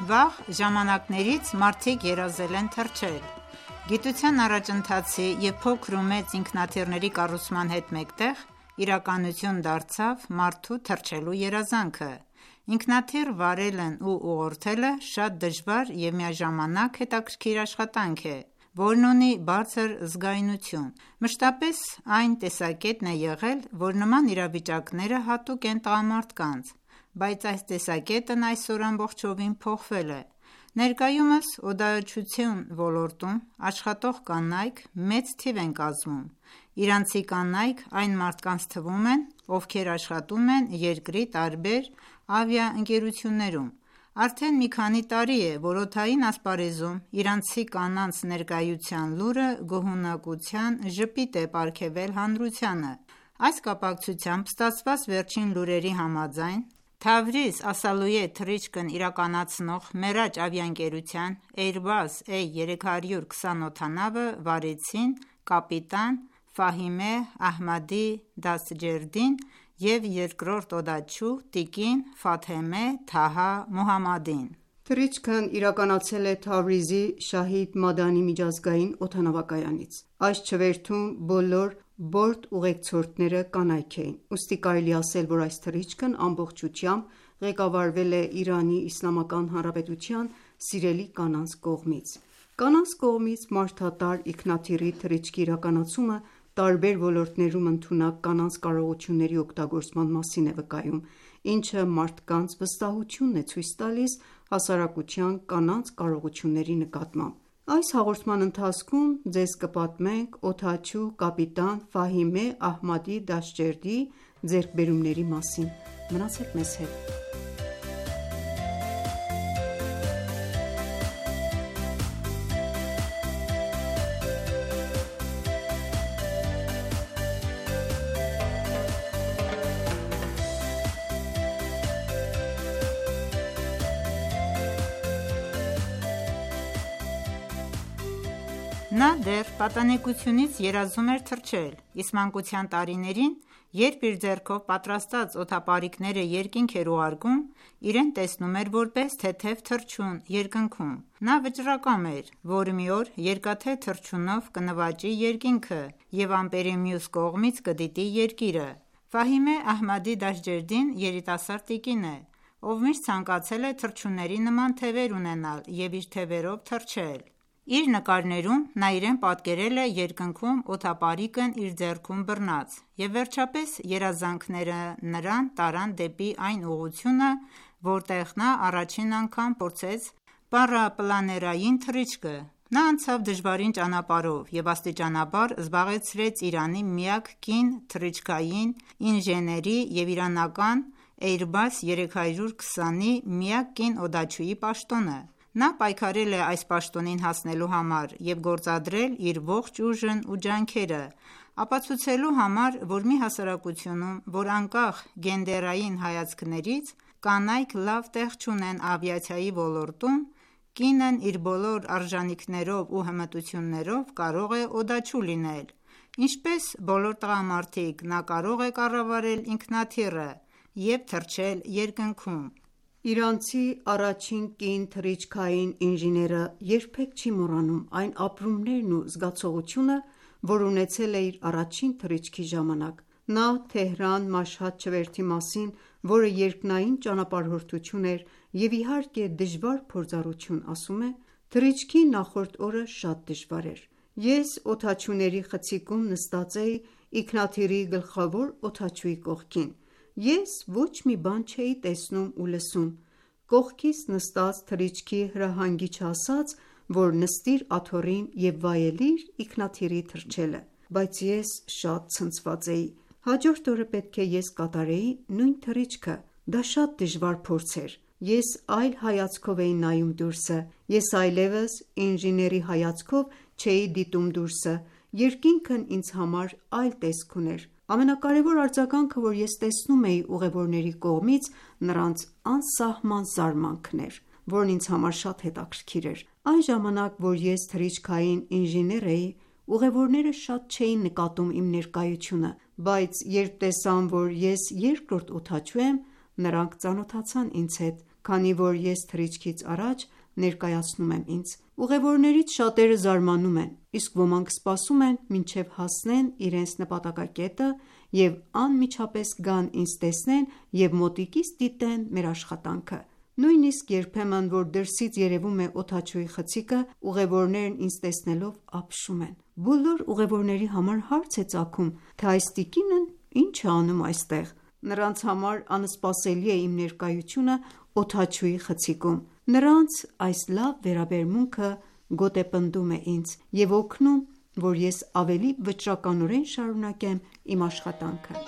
Վաղ ժամանակներից մարդիկ երազել են թռչել: Գիտության առաջընթացի և փոքր ու մեծ ինքնաթիռների կառուցման հետ մեկտեղ, իրականություն դարձավ մարդու թռչելու երազանքը: Ինքնաթիռ վարելն ու ուղղորդելը շատ դժվար և միաժամանակ հետաքրքիր աշխատանք է, որն ունի բարձր զգայունություն: Մշտապես այն տեսակետն է եղել, որ նման իրավիճակները հատուկ են տղամարդկանց, բայց այս տեսակետն այսօր ամբողջովին փոխվել է: Ներկայումս օդաչության ոլորտում աշխատող կանայք մեծ թիվ են կազմում: Իրանցի կանայք այն մարդկանց թվում են, ովքեր աշխատում են երկրի տարբեր ավիաընկերություններում: Արդեն մի քանի տարի է, որ օդային ասպարեզում իրանցի կանանց ներկայության լուրը գոհունակության ժպիտ է պարգևել հանրությանը: Այս կապակցությամբ ստացված վերջին լուրերի համաձայն, Թավրիզ Ասալույե թռիչքն իրականացնող Մերաջ ավիաընկերության Airbus A320 օդանավը վարեցին կապիտան Ֆահիմե Ահմադի Դաստջերդին և երկրորդ օդաչու տիկին Ֆաթեմե Թահա Մոհամմադին: Թռիչքն իրականացել է Թավրիզի Շահիդ Մադանի միջազգային օդանավակայանից: Այս չվերթում բոլոր բորտ ուղեկցորդները կանայք էին, ուստի կարելի է ասել, որ այս թռիչքն ամբողջությամբ ղեկավարվել է ԻԻՀ սիրելի կանանց կողմից: Կանանց կողմից մարդատար ինքնաթիռի թռիչքի իրականացումը տարբեր ոլորտներում ընդունակ կանանց կարողությունների օգտագործման մասին է վկայում, ինչը մարդկանց վստահությունն է ցույց տալիս հասարակության կանանց կարողությունների նկատմամբ: Այս հաղորդման ընթացքում ձեզ կպատմենք օդաչու կապիտան Ֆահիմե Ահմադի Դաշջերդիի ձեռքբերումների մասին: Մնացեք մեզ հետ: Նա դեռ պատանեկությունից երազում էր թռչել, իսկ մանկության տարիներին, երբ իր ձեռքով պատրաստած օդապարիկները երկինք էր ուղարկում, իրեն տեսնում էր որպես թեթև թռչուն երկնքում: Նա վճռակամ էր, որ մի օր երկաթե թռչունով կնվաճի երկինքը և ամպերի մյուս կողմից կդիտի երկիրը: Ֆահիմե Ահմադի Դաշջերդին երիտասարդ տիկին է, ով միշտ ցանկացել է թռչունների նման թևեր ունենալ և իր թևերով թռչել: Իր նկարներում նա իրեն պատկերել է երկնքում օդապարիկն իր ձեռքում բռնած և վերջապես երազանքները նրան տարան դեպի այն ուղղությունը, որտեղ նա առաջին անգամ փորձեց պարապլաներային թռիչքը: Նա անցավ դժվարին ճանապարհով և աստիճանաբար զբաղեցրեց Իրանի միակ կին թռիչքային ինժեների և իրանական Airbus 320-ի միակ կին օդաչուի պաշտոնը: Նա պայքարել է այս պաշտոնին հասնելու համար և գործադրել իր ողջ ուժն ու ջանքերը, ապացուցելու համար, որ մի հասարակությունում, որ անկախ գենդերային հայացքներից, կանայք լավ տեղ չունեն ավիացիայի ոլորտում, կինն իր բոլոր արժանինքներով ու հմտություններով կարող է օդաչու լինել: Ինչպես բոլոր տղամարդիկ, նա կարող է կառավարել ինքնաթիռը և թռչել երկնքում: Իրանցի առաջին կին թռիչքային ինժեները երբեք չի մոռանում այն ապրումներն ու զգացողությունը, որ ունեցել է իր առաջին թռիչքի ժամանակ: Նա Թեհրան-Մաշհադ չվերթի մասին, որը երկնային ճանապարհորդություն էր և իհարկե դժվար փորձառություն, ասում է. «Թռիչքի նախորդ օրը շատ դժվար էր: Ես օդաչուների խցիկում նստած էի ինքնաթիռի գլխավոր օդաչուի կողքին: Ես ոչ մի բան չէի տեսնում ու լսում: Կողքիս նստած թռիչքի հրահանգիչը ասաց, որ նստիր աթոռին և վայելիր ինքնաթիռի թռչելը: Բայց ես շատ ցնցված էի: Հաջորդ օրը պետք է ես կատարեի նույն թռիչքը: Դա շատ դժվար փորձ էր: Ես այլ հայացքով էի նայում դուրսը: Ես այլևս ինժեների հայացքով չէի դիտում դուրսը: Երկինքն ինձ համար այլ տեսք ուներ: Ամենակարևոր արձագանքը, որ ես տեսնում էի ուղևորների կողմից, նրանց անսահման զարմանքն էր, որն ինձ համար շատ հետաքրքիր էր: Այն ժամանակ, որ ես թռիչքային ինժեներ էի, ուղևորները շատ չէին նկատում իմ ներկայությունը, բայց երբ տեսան, որ ես երկրորդ օդաչու եմ, նրանք ծանոթացան ինձ հետ: քանի որ ես թռիչքից առաջ ներկայացնում եմ ինձ։ Ուղևորներից շատերը զարմանում են, իսկ ոմանք սպասում են մինչև հասնեն իրենց նպատակակետը և անմիջապես գան ինձ տեսնեն և մոտիկից դիտեն մեր աշխատանքը։ Նույնիսկ երբեմն, որ դրսից երևում է օդաչուի խցիկը, ուղևորներն ինձ տեսնելով ապշում են։ Բոլոր ուղևորների համար հարց է ծագում, թե այս տիկինն ինչ է անում այստեղ։ Նրանց համար անսպասելի է իմ ներկայությունը օդաչուի խցիկում։ Նրանց այս լավ վերաբերմունքը գոտեպնդում է ինձ և օգնում, որ ես ավելի վճռականորեն շարունակեմ իմ աշխատանքը։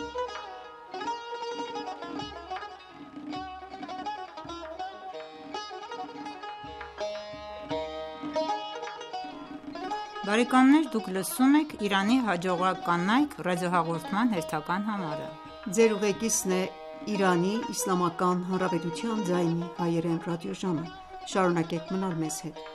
Բարեկամներ, դուք լսում եք «Իրանի հաջողակ կանայք» ռադիոհաղորդման հերթական համարը։ Ձեր ուղեկիցն է Իրանի Իսլամական Հանրապետության ձայնի հայերեն ռադիոժամը։ Շարունակեք մնալ մեզ հետ։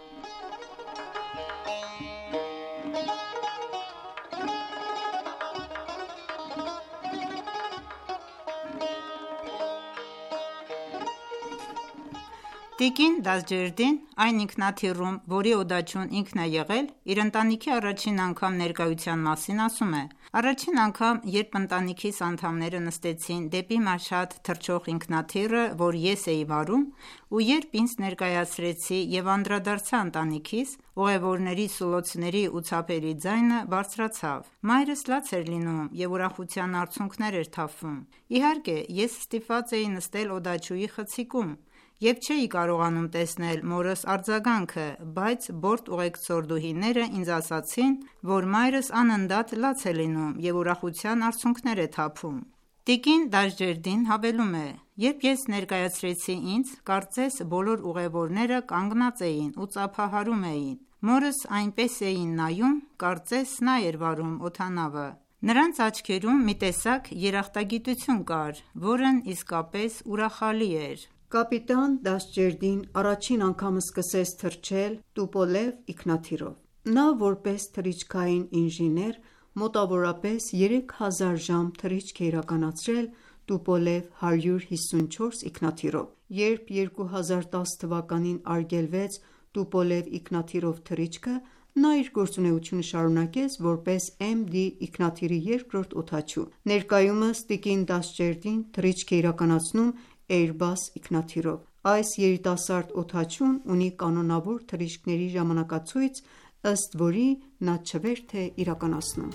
Տիկին Դասջերդին, այն ինքնաթիռում, որի օդաչուն ինքն է եղել, իր ընտանիքի առաջին անգամ ներկայության մասին ասում է. «Առաջին անգամ, երբ ընտանիքիս անդամները նստեցին դեպի Մաշհադ թռչող ինքնաթիռը, որ ես էի վարում, ու երբ ինձ ներկայացրեցի և անդրադարձա ընտանիքիս, ուղևորների, սուլոցների ու ցապերի ձայնը բարձրացավ։ Մայրս լաց էր լինում և ուրախության արցունքներ էր թափվում։ Իհարկե, ես ստիպված էի նստել օդաչուի խցիկում և չէի կարողանում տեսնել մորս արձագանքը, բայց բորտ ուղեկցորդուհիները ինձ ասացին, որ մայրս անընդհատ լաց է լինում և ուրախության արցունքներ է թափում»։ Տիկին Դաշջերդին հավելում է. «Երբ ես ներկայացրեցի ինձ, կարծես բոլոր ուղևորները կանգնած էին ու ծափահարում էին։ Մորս այնպես էին նայում, կարծես նա էր վարում օդանավը։ Նրանց աչքերում մի տեսակ երախտագիտություն կար, որն իսկապես ուրախալի էր»։ Կապիտան Դաշջերդին առաջին անգամ սկսեց թռչել Տուպոլև ինքնաթիռով։ Նա որպես թռիչքային ինժեներ մոտավորապես 3000 ժամ թռիչք է իրականացրել Տուպոլև 154 ինքնաթիռով։ Երբ 2010 թվականին արգելվեց Տուպոլև ինքնաթիռով թռիչքը, նա իր գործունեությունը շարունակեց որպես MD ինքնաթիռի երկրորդ օդաչու։ Ներկայումս տիկին Դաշջերդին թռիչք է իրականացնում Airbus ինքնաթիռով։ Այս երիտասարդ օդաչուն ունի կանոնավոր թռիչքների ժամանակացույց, ըստ որի նա չվերթ է իրականացնում։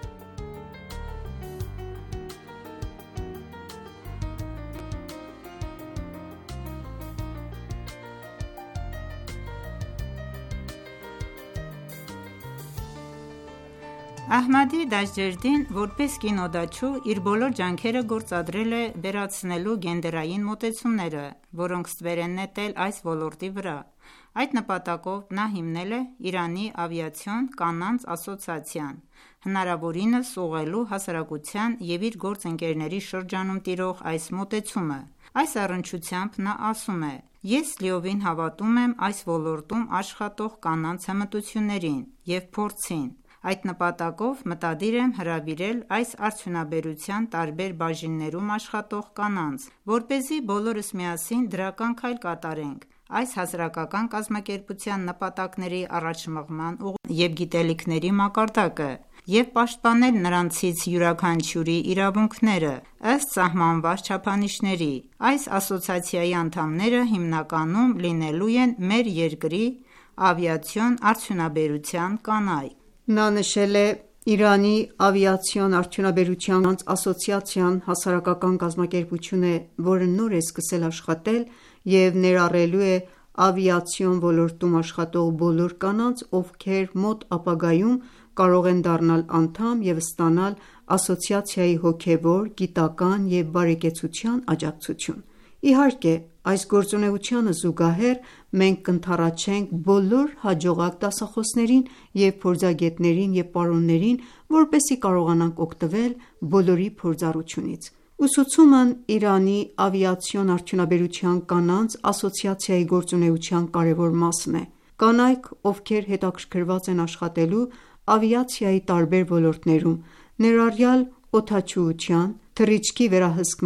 Ահմադի Դաշջերդին որպես կին օդաչու իր բոլոր ջանքերը գործադրել է վերացնելու գենդերային մոտեցումները, որոնք ստվեր են նետել այս ոլորտի վրա։ Այդ նպատակով նա հիմնել է Իրանի ավիացիոն կանանց ասոցիացիան, հնարավորինս ուղղելու հասարակության և իր գործընկերների շրջանում տիրող այս մոտեցումը։ Այս առնչությամբ նա ասում է. «Ես լիովին հավատում եմ այս ոլորտում աշխատող կանանց հմտություններին և փորձին։ Այդ նպատակով մտադիր եմ հրավիրել այս արդյունաբերության տարբեր բաժիններում աշխատող կանանց, որպեսզի բոլորս միասին դրական քայլ կատարենք այս հասարակական կազմակերպության նպատակների առաջմղման ուղղությամբ և գիտելիքների մակարդակը և պաշտպանել նրանցից յուրաքանչյուրի իրավունքները ըստ սահմանված չափանիշների։ Այս ասոցիացիայի անդամները հիմնականում լինելու են մեր երկրի ավիացիոն արդյունաբերության կանայք»։ Նա նշել է. «Իրանի ավիացիոն արդյունաբերության կանանց ասոցիացիան հասարակական կազմակերպություն է, որը նոր է սկսել աշխատել և ներառելու է ավիացիոն ոլորտում աշխատող բոլոր կանանց, ովքեր մոտ ապագայում կարող են դառնալ անդամ և ստանալ ասոցիացիայի հոգևոր, գիտական և բարեկեցության աջակցություն։ Իհարկե, այս գործունեությանը զուգահեռ մենք կընդառաջենք բոլոր հաջողակ դասախոսներին և փորձագետներին և պարոններին, որպեսզի կարողանանք օգտվել բոլորի փորձառությունից։ Ուսուցումն Իրանի ավիացիոն արդյունաբերության կանանց ասոցիացիայի գործունեության կարևոր մասն է։ Կանայք, ովքեր հետաքրքրված են աշխատելու ավիացիայի տարբեր ոլորտներում, ներառյալ օդաչուության, թռիչքի վերահսկման,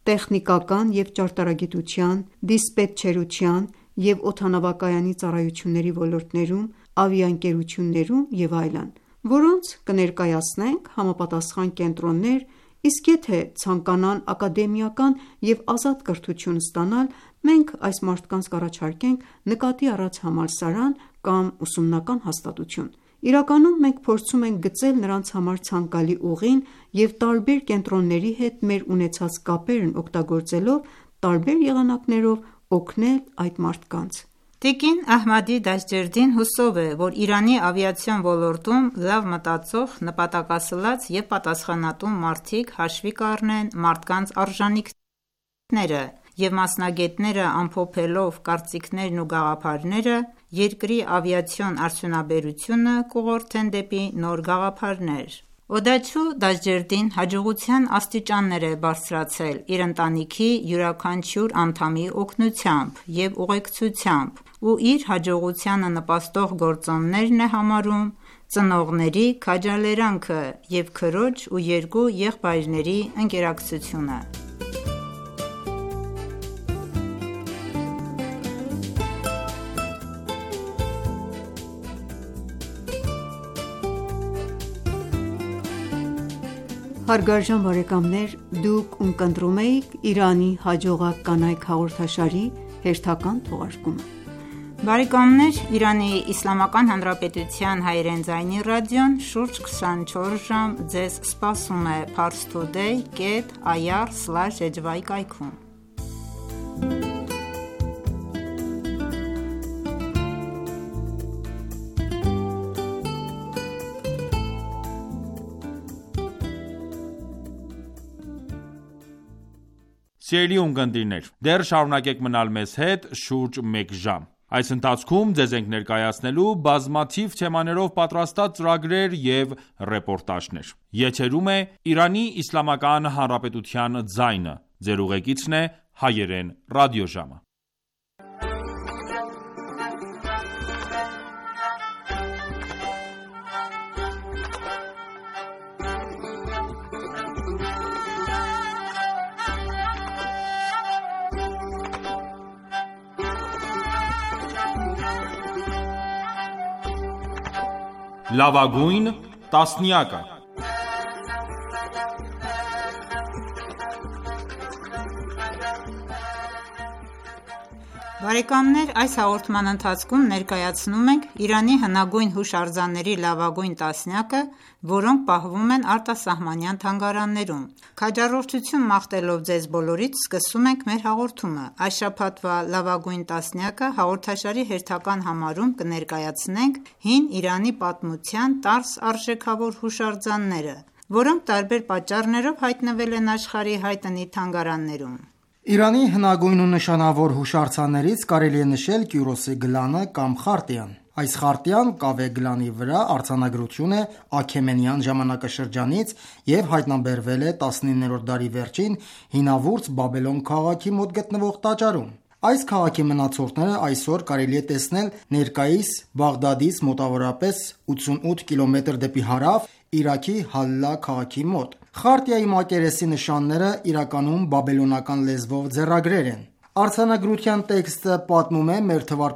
տեխնիկական և ճարտարագիտության, դիսպետչերության և օդանավակայանի ծառայությունների ոլորտներում, ավիաընկերություններում և այլն, որոնց կներկայացնենք համապատասխան կենտրոններ, իսկ եթե ցանկանան ակադեմիական և ազատ կրթություն ստանալ, մենք այս մարդկանց կառաջարկենք նկատի առած համալսարան կամ ուսումնական հաստատություն: Իրականում մենք փորձում ենք գծել նրանց համար ցանկալի ուղին և տարբեր կենտրոնների հետ մեր ունեցած կապերն օգտագործելով տարբեր եղանակներով օգնել այդ մարդկանց: Տիկին Ահմադի Դաշջերդին հուսով է, որ Իրանի ավիացիոն ոլորտում լավ մտածող, նպատակասլաց և պատասխանատու մարդիկ հաշվի կառնեն մարդկանց արժանինքները և մասնագետները ամփոփելով կարծիքներն ու գաղափարները, երկրի ավիացիոն արդյունաբերությունը կուղղորդեն դեպի նոր գաղափարներ: Օդաչու Դաշջերդին հաջողության աստիճաններ է բարձրացրել իր ընտանիքի յուրաքանչյուր անդամի օգնությամբ և ուղեկցությամբ ու իր հաջողությանը նպաստող գործոններն է համարում ծնողների քաջալերանքը և քրոջ ու երկու եղբայրների ընկերակցությունը: Հարգարժան բարեկամներ, դուք ունկնդրում էիք «Իրանի հաջողակ կանայք» հաղորդաշարի հերթական թողարկումը: Իրանի ԻԻՀ հայերեն ձայնի ռադիոն շուրջ 24 ժամ ձեզ սպասում է parstoday.ir/hy կայքում: Սիրելի ունկնդիրներ, դեռ շարունակեք մնալ մեզ հետ շուրջ մեկ ժամ: Այս ընթացքում ձեզ ենք ներկայացնելու բազմաթիվ թեմաներով պատրաստած ծրագրեր և ռեպորտաժներ: Եթերում է «Իրանի Իսլամական Հանրապետության ձայնը», Ձեր ուղեկիցն է Հայերեն ռադիոժամը: Լավագույն տասնյակը Բարեկամներ, այս հաղորդման ընթացքում ներկայացնում ենք Իրանի հնագույն հուշարձանների լավագույն տասնյակը, որոնք պահվում են արտասահմանյան թանգարաններում: Քաջառողջություն մաղթելով ձեզ բոլորիդ, սկսում ենք մեր հաղորդումը: Այս շաբաթվա լավագույն տասնյակը հաղորդաշարի հերթական համարում կներկայացնենք հին Իրանի պատմության 10 արժեքավոր հուշարձանները, որոնք տարբեր պատճառներով հայտնվել են աշխարհի հայտնի թանգարաններում: Իրանի հնագույն ու նշանավոր հուշարձաններից կարելի է նշել Կյուրոսի գլանը կամ խարտիան: Այս խարտիան կավե գլանի վրա արձանագրություն է Աքեմենյան ժամանակաշրջանից և հայտնաբերվել է 19-րդ դարի վերջին հինավուրց Բաբելոն քաղաքի մոտ գտնվող տաճարում: Այս քաղաքի մնացորդները այսօր կարելի է տեսնել ներկայիս Բաղդադից մոտավորապես 88 կմ դեպի հարավ Իրաքի Հալլա քաղաքի մոտ: Խարտիայի մակերեսի նշանները իրականում բաբելոնական լեզվով ձեռագրեր են: Արձանագրության տեքստը պատմում է մ.թ.ա.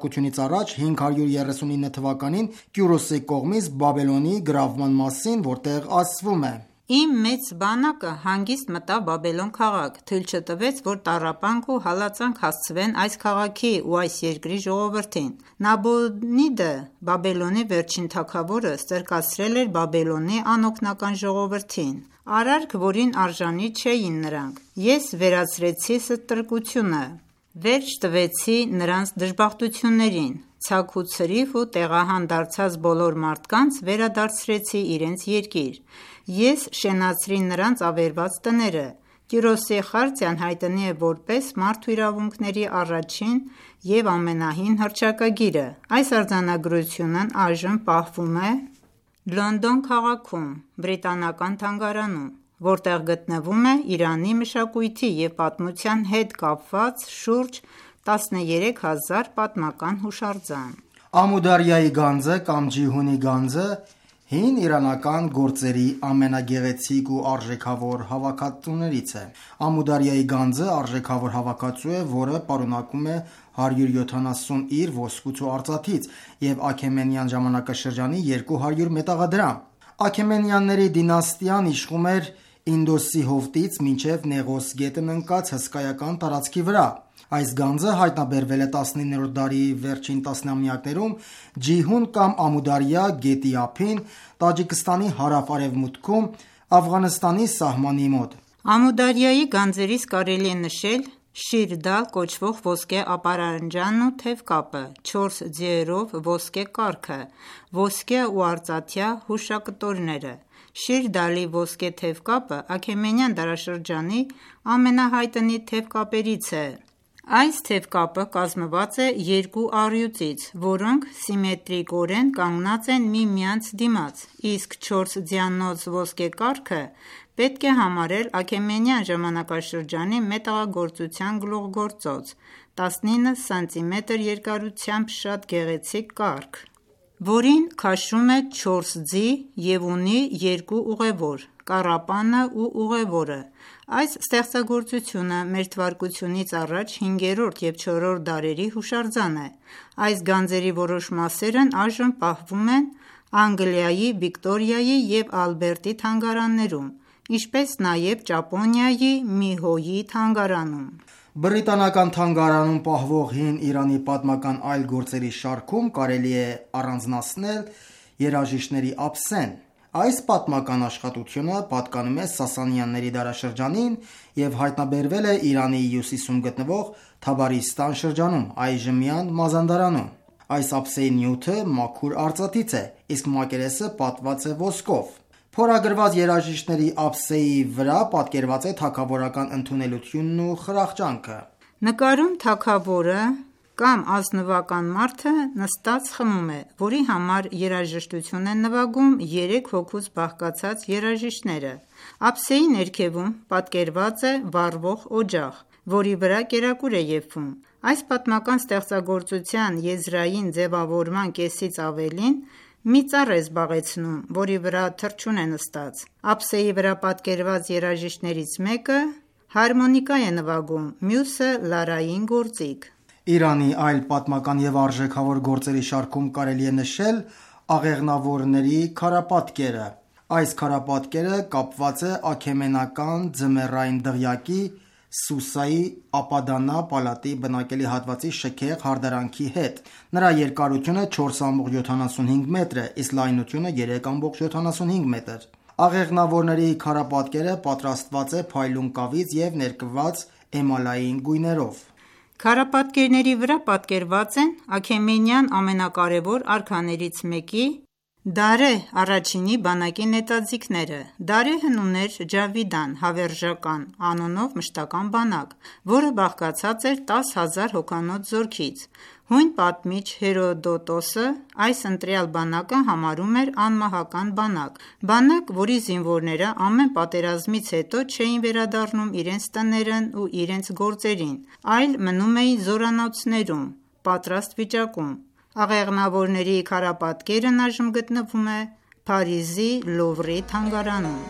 539 թվականին Կյուրոսի կողմից Բաբելոնի գրավման մասին, որտեղ ասվում է. Իմ մեծ բանակը հանգիստ մտավ Բաբելոն քաղաք, թույլ չտվեց, որ տառապանք ու հալածանք հասցվեն այս քաղաքի ու այս երկրի ժողովրդին: Նաբոնիդը, Բաբելոնի վերջին թագավորը, ստրկացրել էր Բաբելոնի անօգնական ժողովրդին: Արարք, որին արժանի չէին նրանք: Ես վերացրեցի ստրկությունը, վերջ տվեցի նրանց դժբախտություններին: Ցաք ու ցրիվ ու տեղահան դարձած բոլոր մարդկանց վերադարձրեցի իրենց երկիր: Ես շենացրի նրանց ավերված տները: Կյուրոսի խարտիան հայտնի է որպես մարդու իրավունքների առաջին և ամենահին հռչակագիրը: Այս արձանագրությունն այժմ պահվում է Լոնդոն քաղաքում, Բրիտանական թանգարանում, որտեղ գտնվում է Իրանի մշակույթի և պատմության հետ կապված շուրջ 13000 պատմական հուշարձան: Ամու Դարյայի գանձը կամ Ջիհունի գանձը Հին իրանական գործերի ամենագեղեցիկ ու արժեքավոր հավաքածուներից է։ Ամուդարիայի գանձը արժեքավոր հավաքածու է, որը պարունակում է 170 իր ոսկուց ու արծաթից և Աքեմենյան ժամանակաշրջանի 200 մետաղադրամ։ Աքեմենյանների դինաստիան իշխում էր Ինդոսի հովտից մինչև Նեղոս գետն ընկած հսկայական տարածքի վրա։ Այս գանձը հայտնաբերվել է 19-րդ դարի վերջին տասնամյակներում Ջիհուն կամ Ամուդարիա գետի ափին, Տաջիկստանի հարավ-արևմուտքում, Աֆղանստանի սահմանի մոտ։ Ամուդարիայի գանձերից կարելի է նշել Շիր-Դալ կոչվող ոսկե ապարանջանն ու թևկապը, 4 ձիերով ոսկե կառքը, ոսկե ու արծաթյա հուշակտորները։ Շիր-Դալի ոսկե թևկապը Աքեմենյան դարաշրջանի ամենահայտնի թևկապերից է։ Այս թևկապը կազմված է երկու առյուծից, որոնք սիմետրիկորեն կանգնած են միմյանց դիմաց, իսկ 4 ձիանոց ոսկե կառքը պետք է համարել Աքեմենյան ժամանակաշրջանի մետաղագործության գլուխգործոց, 19 սմ երկարությամբ շատ գեղեցիկ կառք, որին քաշում է 4 ձի և ունի երկու ուղևոր՝ կառապանը ու ուղևորը։ Այս ստեղծագործությունը մ.թ.ա. 5-րդ և 4-րդ դարերի հուշարձան է։ Այս գանձերի որոշ մասերն այժմ պահվում են Անգլիայի Վիկտորիայի և Ալբերտի թանգարաններում, ինչպես նաև Ճապոնիայի Միհոյի թանգարանում։ Բրիտանական թանգարանում պահվող Հին Իրանի պատմական այլ գործերի շարքում կարելի է առանձնացնել երաժիշտների ափսեն։ Այս պատմական աշխատությունը պատկանում է Սասանյանների դարաշրջանին և հայտնաբերվել է Իրանի հյուսիսում գտնվող Թաբարիստան շրջանում, այժմյան Մազանդարանում։ Այս ափսեի նյութը մաքուր արծաթից է, իսկ մակերեսը պատված է ոսկով։ Փորագրված երաժիշտների ափսեի վրա պատկերված է թագավորական ընդունելությունն ու խրախճանքը։ Նկարում թագավորը կամ ազնվական մարդը նստած խմում է, որի համար երաժշտություն են նվագում 3 հոգուց բաղկացած երաժիշտները։ Ափսեի ներքևում պատկերված է վառվող օջախ, որի վրա կերակուր է եփվում։ Այս պատմական ստեղծագործության եզրային ձևավորման կեսից ավելին մի ծառ է զբաղեցնում, որի վրա թռչուն է նստած։ Ափսեի վրա պատկերված երաժիշտներից մեկը հարմոնիկա է նվագում, մյուսը լարային գործիք։ Իրանի այլ պատմական և արժեքավոր գործերի շարքում կարելի է նշել աղեղնավորների քարապատկերը։ Այս քարապատկերը կապված է աքեմենական ձմեռային դղյակի Սուսայի Ապադանա պալատի բնակելի հատվածի շքեղ հարդարանքի հետ։ Նրա երկարությունը 4,75 մետր է, իսկ լայնությունը 3,75 մետր։ Աղեղնավորների քարապատկերը պատրաստված է փայլուն կավից և ներկված էմալային գույներով։ Քարապատկերների վրա պատկերված են Աքեմենյան ամենակարևոր արքաներից մեկի՝ Դարեհ I-ի բանակի նետաձիգները։ Դարեհն ուներ Ջավիդան (հավերժական) անունով մշտական բանակ, որը բաղկացած էր 10,000 հոգանոց զորքից։ Հույն պատմիչ Հերոդոտոսը այս ընտրյալ բանակը համարում էր անմահական բանակ, որի զինվորները ամեն պատերազմից հետո չէին վերադառնում իրենց տներն ու իրենց գործերին, այլ մնում էին զորանոցներում, պատրաստ վիճակում։ Աղեղնավորների քարապատկերն այժմ գտնվում է Փարիզի Լովրի թանգարանում։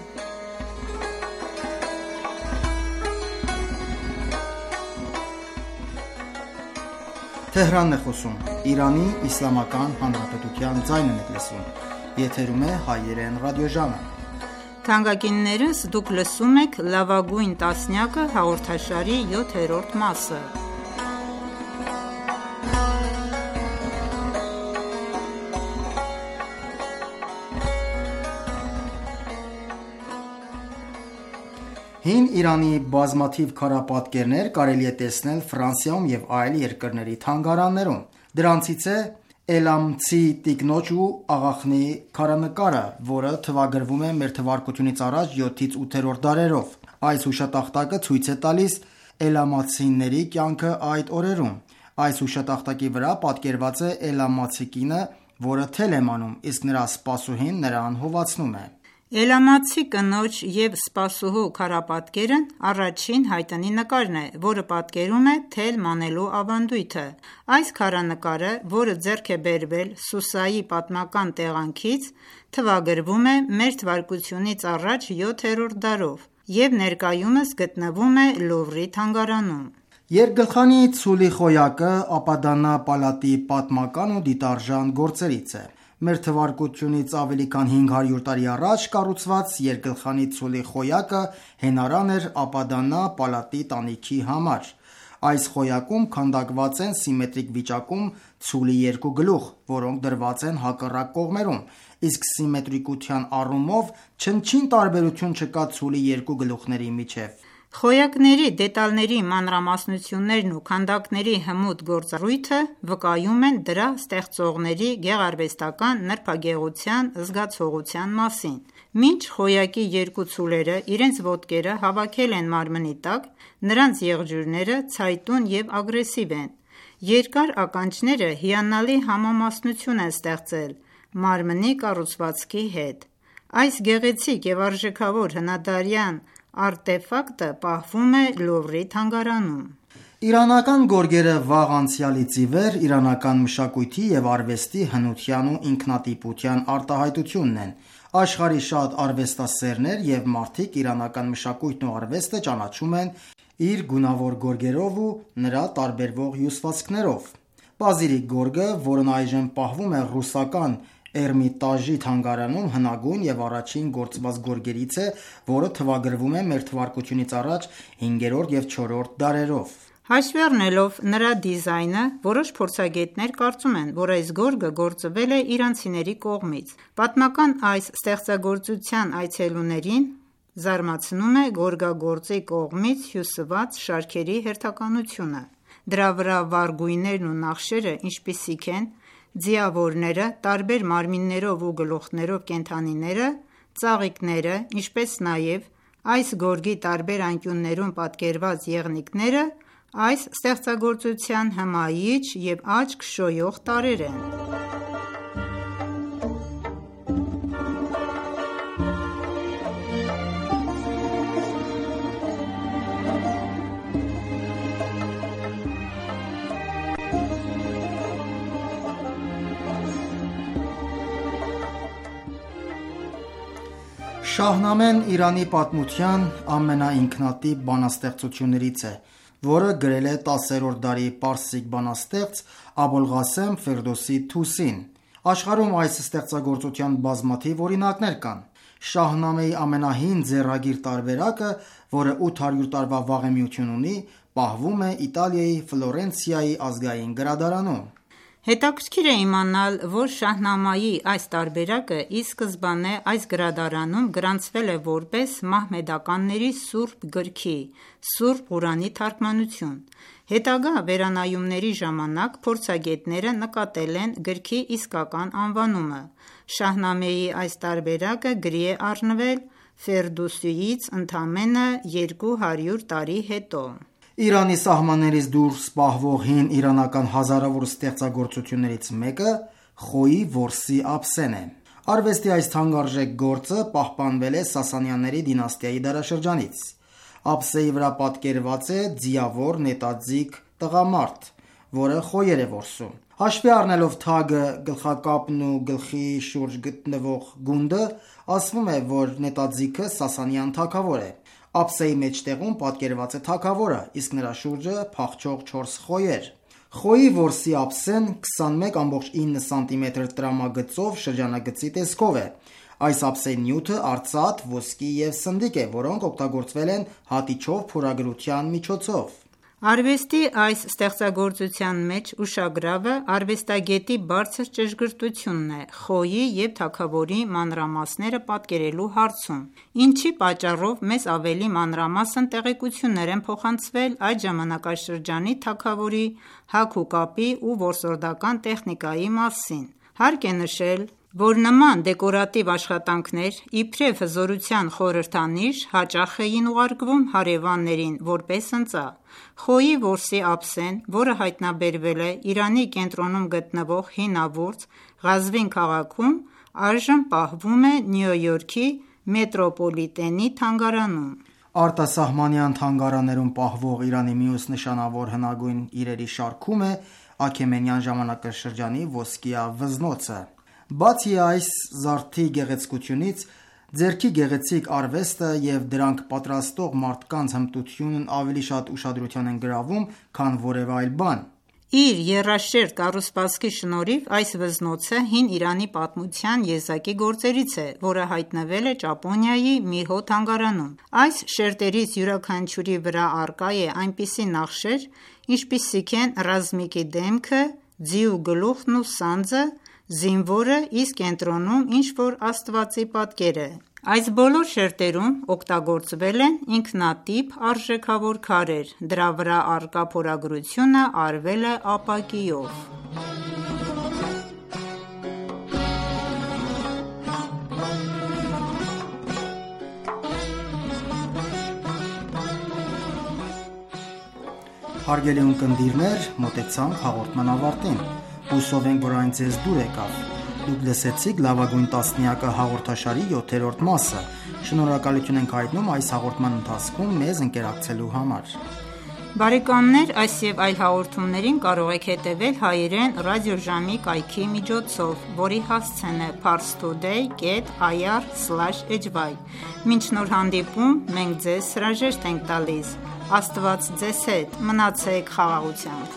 Հին Իրանի բազմաթիվ քարապատկերներ կարելի է տեսնել Ֆրանսիայում և այլ երկրների թանգարաններում։ Դրանցից է Էլամցի տիկնոջ ու աղախնի քարանկարը, որը թվագրվում է մ.թ.ա. 7-ից 8-րդ դարերով։ Այս հուշատախտակը ցույց է տալիս էլամացիների կյանքը այդ օրերում։ Այս հուշատախտակի վրա պատկերված է էլամացի կինը, որը թել է մանում, իսկ նրա սպասուհին նրան հովացնում է։ Էլամացի կնոջ և սպասուհու քարապատկերն առաջին հայտնի նկարն է, որը պատկերում է թել մանելու ավանդույթը։ Այս քարանկարը, որը ձեռք է բերվել Սուսայի պատմական տեղանքից, թվագրվում է մ.թ.ա. 7-րդ դարով և ներկայումս գտնվում է Լուվրի թանգարանում։ Երկգլխանի ցուլի խոյակը Ապադանա պալատի պատմական ու դիտարժան գործերից է։ Մ.թ.ա. ավելի քան 500 տարի առաջ կառուցված երկգլխանի ցուլի խոյակը հենարան էր Ապադանա պալատի տանիքի համար։ Այս խոյակում քանդակված են սիմետրիկ վիճակում ցուլի երկու գլուխ, որոնք դրված են հակառակ կողմերում, իսկ սիմետրիկության առումով չնչին տարբերություն չկա ցուլի երկու գլուխների միջև։ Խոյակների դետալների մանրամասնություններն ու քանդակների հմուտ գործառույթը վկայում են դրա ստեղծողների գեղարվեստական նրբագեղության զգացողության մասին։ Մինչ խոյակի երկու ցուլերը իրենց ոտքերը հավաքել են մարմնի տակ, նրանց եղջյուրները ցայտուն և ագրեսիվ են։ Երկար ականջները հիանալի համամասնություն են ստեղծել մարմնի կառուցվածքի հետ։ Այս գեղեցիկ և արժեքավոր հնադարյան արտեֆակտը պահվում է Լուվրի թանգարանում։ Իրանական գորգերը վաղ անցյալից ի վեր իրանական մշակույթի և արվեստի հնության ու ինքնատիպության արտահայտությունն են։ Աշխարհի շատ արվեստասերներ և մարդիկ իրանական մշակույթն ու արվեստը ճանաչում են իր գունավոր գորգերով ու նրա տարբերվող հյուսվածքներով։ Պազիրիկ գորգը, որն այժմ պահվում է ռուսական Էրմիտաժի թանգարանում, հնագույն և առաջին գործված գորգերից է, որը թվագրվում է մ.թ.ա. 5-րդ և 4-րդ դարերով։ Հաշվի առնելով նրա դիզայնը, որոշ փորձագետներ կարծում են, որ այս գորգը գործվել է իրանցիների կողմից։ Պատմական այս ստեղծագործության այցելուներին զարմացնում է գորգագործի կողմից հյուսված շարքերի հերթականությունը։ Դրա վրա վառ գույներն ու նախշերը, ինչպիսիք են ձիավորները, տարբեր մարմիններով ու գլուխներով կենդանիները, ծաղիկները, ինչպես նաև այս գորգի տարբեր անկյուններում պատկերված եղնիկները այս ստեղծագործության հմայիչ և աչք շոյող տարրեր են։ Շահնամեն Իրանի պատմության ամենաինքնատիպ բանաստեղծություններից է, որը գրել է 10-րդ դարի պարսիկ բանաստեղծ Աբոլղասեմ Ֆերդոսի Թուսին։ Աշխարհում այս ստեղծագործության բազմաթիվ օրինակներ կան։ Շահնամեի ամենահին ձեռագիր տարբերակը, որը 800 տարվա վաղեմիություն ունի, պահվում է Իտալիայի Ֆլորենցիայի ազգային գրադարանում։ Հետաքրքիր է իմանալ, որ Շահնամայի այս տարբերակը ի սկզբանե այս գրադարանում գրանցվել է որպես մահմեդականների սուրբ գրքի (Սուրբ Ղուրանի) թարգմանություն։ Հետագա վերանայումների ժամանակ փորձագետները նկատել են գրքի իսկական անվանումը։ Շահնամեի այս տարբերակը գրի է առնվել Ֆերդուսիից ընդամենը 200 տարի հետո։ Իրանի սահմաններից դուրս պահվող հին իրանական հազարավոր ստեղծագործություններից մեկը Խոյի որսի ափսեն է։ Արվեստի այս թանկարժեք գործը պահպանվել է Սասանյանների դինաստիայի դարաշրջանից։ Ափսեի վրա պատկերված է ձիավոր նետաձիգ տղամարդ, որը խոյեր է որսում։ Հաշվի առնելով թագը, գլխակապն ու գլխի շուրջ գտնվող գունդը, ասվում է, որ նետաձիգը Սասանյան թագավոր է։ Ափսեի մեջտեղում պատկերված է թագավորը, իսկ նրա շուրջը փախչող 4 խոյեր։ Խոյի որսի ափսեն 21,9 սմ տրամագծով շրջանագծի տեսքով է։ Այս ափսեի նյութը արծաթ, ոսկի և սնդիկ է, որոնք օգտագործվել են հատիչով փորագրության միջոցով։ Արվեստի այս ստեղծագործության մեջ ուշագրավը արվեստագետի բարձր ճշգրտությունն է խոյի և թագավորի մանրամասները պատկերելու հարցում, ինչի պատճառով մեզ ավելի մանրամասն տեղեկություններ են փոխանցվել այդ ժամանակաշրջանի թագավորի հագուկապի ու որսորդական տեխնիկայի մասին։ Հարկ է նշել, որ նման դեկորատիվ աշխատանքներ, իբրև հզորության խորհրդանիշ, հաճախ էին ուղարկվում հարևաններին որպես ընծա։ Խոյի որսի ափսեն, որը հայտնաբերվել է Իրանի կենտրոնում գտնվող հինավուրց Ղազվին քաղաքում, այժմ պահվում է Նյու Յորքի մետրոպոլիտենի թանգարանում։ Արտասահմանյան թանգարաններում պահվող Իրանի մյուս նշանավոր հնագույն իրերի շարքում է Աքեմենյան ժամանակաշրջանի ոսկյա վզնոցը։ Բացի այս զարդի գեղեցկությունից, ձեռքի գեղեցիկ արվեստը և դրանք պատրաստող մարդկանց հմտությունն ավելի շատ ուշադրության են գրավում, քան որևէ այլ բան։ Իր եռաշերտ կառուցվածքի շնորհիվ այս վզնոցը հին Իրանի պատմության եզակի գործերից է, որը հայտնվել է Ճապոնիայի Միհո թանգարանում։ Այս շերտերից յուրաքանչյուրի վրա առկա է այնպիսի նախշեր, ինչպիսիք են ռազմիկի դեմքը, ձիու գլուխն ու սանձը, զինվորը, իսկ կենտրոնում ինչ-որ աստվածի պատկերը։ Այս բոլոր շերտերում օգտագործվել են ինքնատիպ արժեքավոր քարեր, դրա վրա առկա փորագրությունը արվել է ապակիով։ Հարգելի ունկնդիրներ, մոտեցանք հաղորդման ավարտին։ Հուսով ենք, որ այն ձեզ դուր եկավ։ Դուք լսեցիք լավագույն տասնյակը հաղորդաշարի 7-րդ մասը։ Շնորհակալություն ենք հայտնում այս հաղորդման ընթացքում մեզ ընկերակցելու համար։ Բարեկամներ, այս եւ այլ հաղորդումներին կարող եք հետևել հայերեն ռադիոժամի կայքի միջոցով, որի հասցեն է parstoday.ir/hy։ Մինչ նոր հանդիպում, մենք ձեզ հրաժեշտ ենք տալիս։ Աստված ձեզ հետ, մնացեք խաղաղությամբ։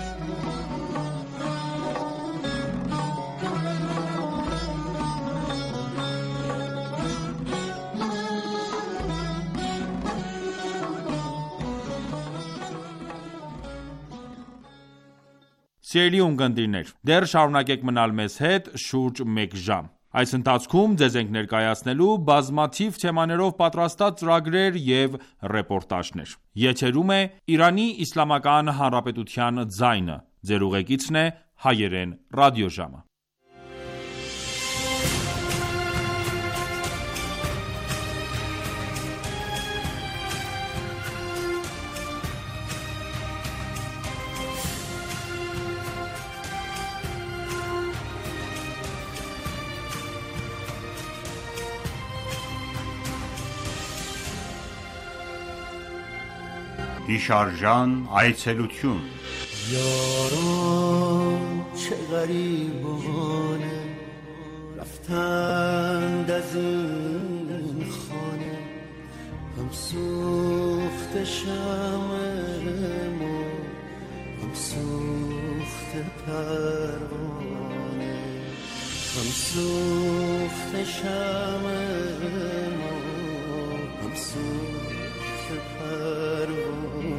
Սիրելի ունկնդիրներ, դեռ շարունակեք մնալ մեզ հետ շուրջ մեկ ժամ։ Այս ընթացքում ձեզ ենք ներկայացնելու բազմաթիվ թեմաներով պատրաստած ծրագրեր և ռեպորտաժներ։ Եթերում է Իրանի Իսլամական Հանրապետության ձայնը։ Ձեր ուղեկիցն է հայերեն ռադիոժամը։ Հիշարժան այցելություն։ یاران چه غریبانه رفتند از این خانه هم سوخت شمع ما هم سوخت پروانه هم سوخت شمع ما هم سوخت پروانه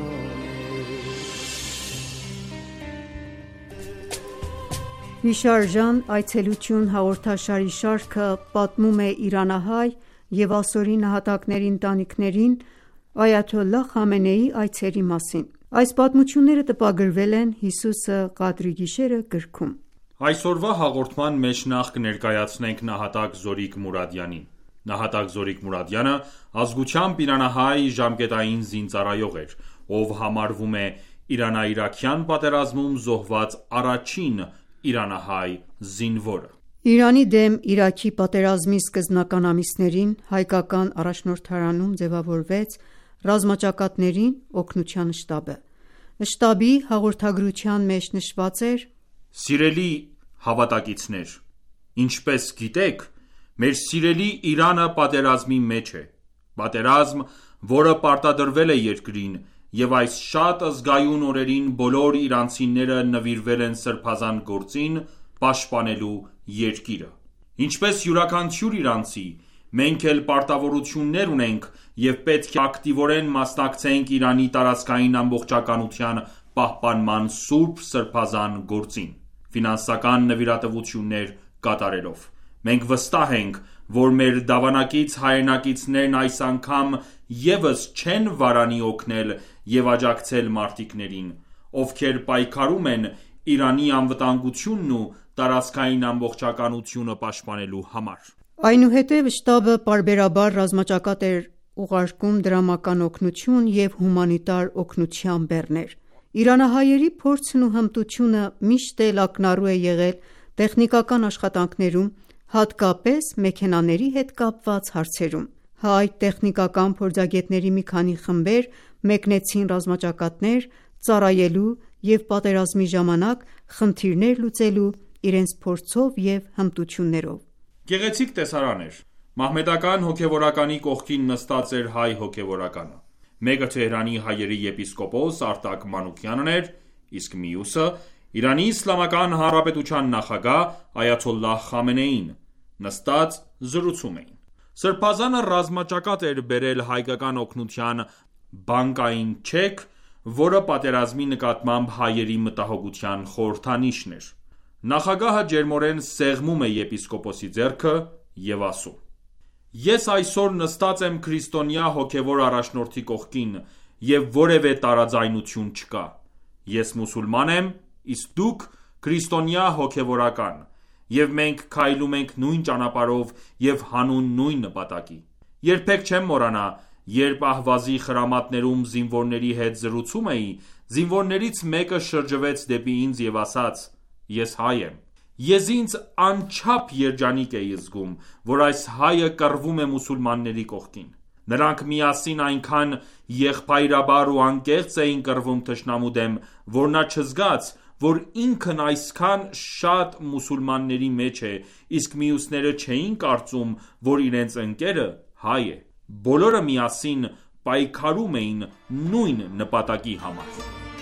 Հիշարժան այցելություն հաղորդաշարի շարքը պատմում է իրանահայ և ասորի նահատակների ընտանիքներին Այաթոլլահ Խամենեիի այցերի մասին։ Այս պատմությունները տպագրվել են «Հիսուսը Ղադրի գիշերը» գրքում։ Այսօրվա հաղորդման մեջ նախ կներկայացնենք նահատակ Զորիկ Մուրադյանին։ Նահատակ Զորիկ Մուրադյանը ազգությամբ իրանահայ ժամկետային զինծառայող էր, ով համարվում է Իրանա-իրաքյան պատերազմում զոհված առաջին իրանահայ զինվորը։ Իրանի դեմ Իրաքի պատերազմի սկզբնական ամիսներին հայկական առաջնորդարանում ձևավորվեց ռազմաճակատներին օգնության շտաբը։ Շտաբի հաղորդագրության մեջ նշված էր. Սիրելի հավատակիցներ, ինչպես գիտեք, մեր սիրելի Իրանը պատերազմի մեջ է։ Պատերազմ, որը պարտադրվել է երկրին, և այս շատ զգայուն օրերին բոլոր իրանցիները նվիրվել են սրբազան գործին պաշտպանելու երկիրը։ Ինչպես յուրաքանչյուր իրանցի, մենք էլ պարտավորություններ ունենք և պետք է ակտիվորեն մասնակցենք Իրանի տարածքային ամբողջականության պահպանման սուրբ սրբազան գործին, ֆինանսական նվիրատվություններ կատարելով։ Մենք վստահ ենք, որ մեր դավանակից հայրենակիցներն այս անգամ ևս չեն վարանի օգնել և աջակցել մարտիկներին, ովքեր պայքարում են Իրանի անվտանգությունն ու տարածքային ամբողջականությունը պաշտպանելու համար։ Այնուհետև շտաբը պարբերաբար ռազմաճակատ էր ուղարկում դրամական օգնություն և հումանիտար օգնության բեռներ։ Իրանահայերի փորձն ու հմտությունը միշտ էլ ակնառու է եղել տեխնիկական աշխատանքներում, հատկապես մեքենաների հետ կապված հարցերում։ Հայ տեխնիկական փորձագետների մի քանի խմբեր մեկնեցին ռազմաճակատներ ծառայելու և պատերազմի ժամանակ խնդիրներ լուծելու իրենց փորձով և հմտություններով։ Գեղեցիկ տեսարան էր։ Մահմեդական հոգևորականի կողքին նստած էր հայ հոգևորականը։ Մեկը Թեհրանի հայերի եպիսկոպոս Արտակ Մանուկյանն էր, իսկ մյուսը Իրանի Իսլամական Հանրապետության նախագահ Այաթոլլահ Խամենեին։ Նստած զրուցում էին։ Սրբազանը ռազմաճակատ էր բերել հայկական օգնության բանկային չեք, որը պատերազմի նկատմամբ հայերի մտահոգության խորհրդանիշն էր։ Նախագահը ջերմորեն սեղմում է եպիսկոպոսի ձեռքը և ասում. «Ես այսօր նստած եմ քրիստոնյա հոգևոր առաջնորդի կողքին և որևէ տարաձայնություն չկա։ Ես մուսուլման եմ, իսկ դուք քրիստոնյա հոգևորական, և մենք քայլում ենք նույն ճանապարհով և հանուն նույն նպատակի։ Երբեք չեմ մոռանա, երբ Ահվազի խրամատներում զինվորների հետ զրուցում էի, զինվորներից մեկը շրջվեց դեպի ինձ և ասաց. «Ես հայ եմ»։ Ես ինձ անչափ երջանիկ էի զգում, որ այս հայը կռվում է մուսուլմանների կողքին։ Նրանք միասին այնքան եղբայրաբար ու անկեղծ էին կռվում թշնամու դեմ, որ նա չզգաց, որ ինքն այսքան շատ մուսուլմանների մեջ է, իսկ մյուսները չէին կարծում, որ իրենց ընկերը հայ է։ Բոլորը միասին պայքարում էին նույն նպատակի համար»։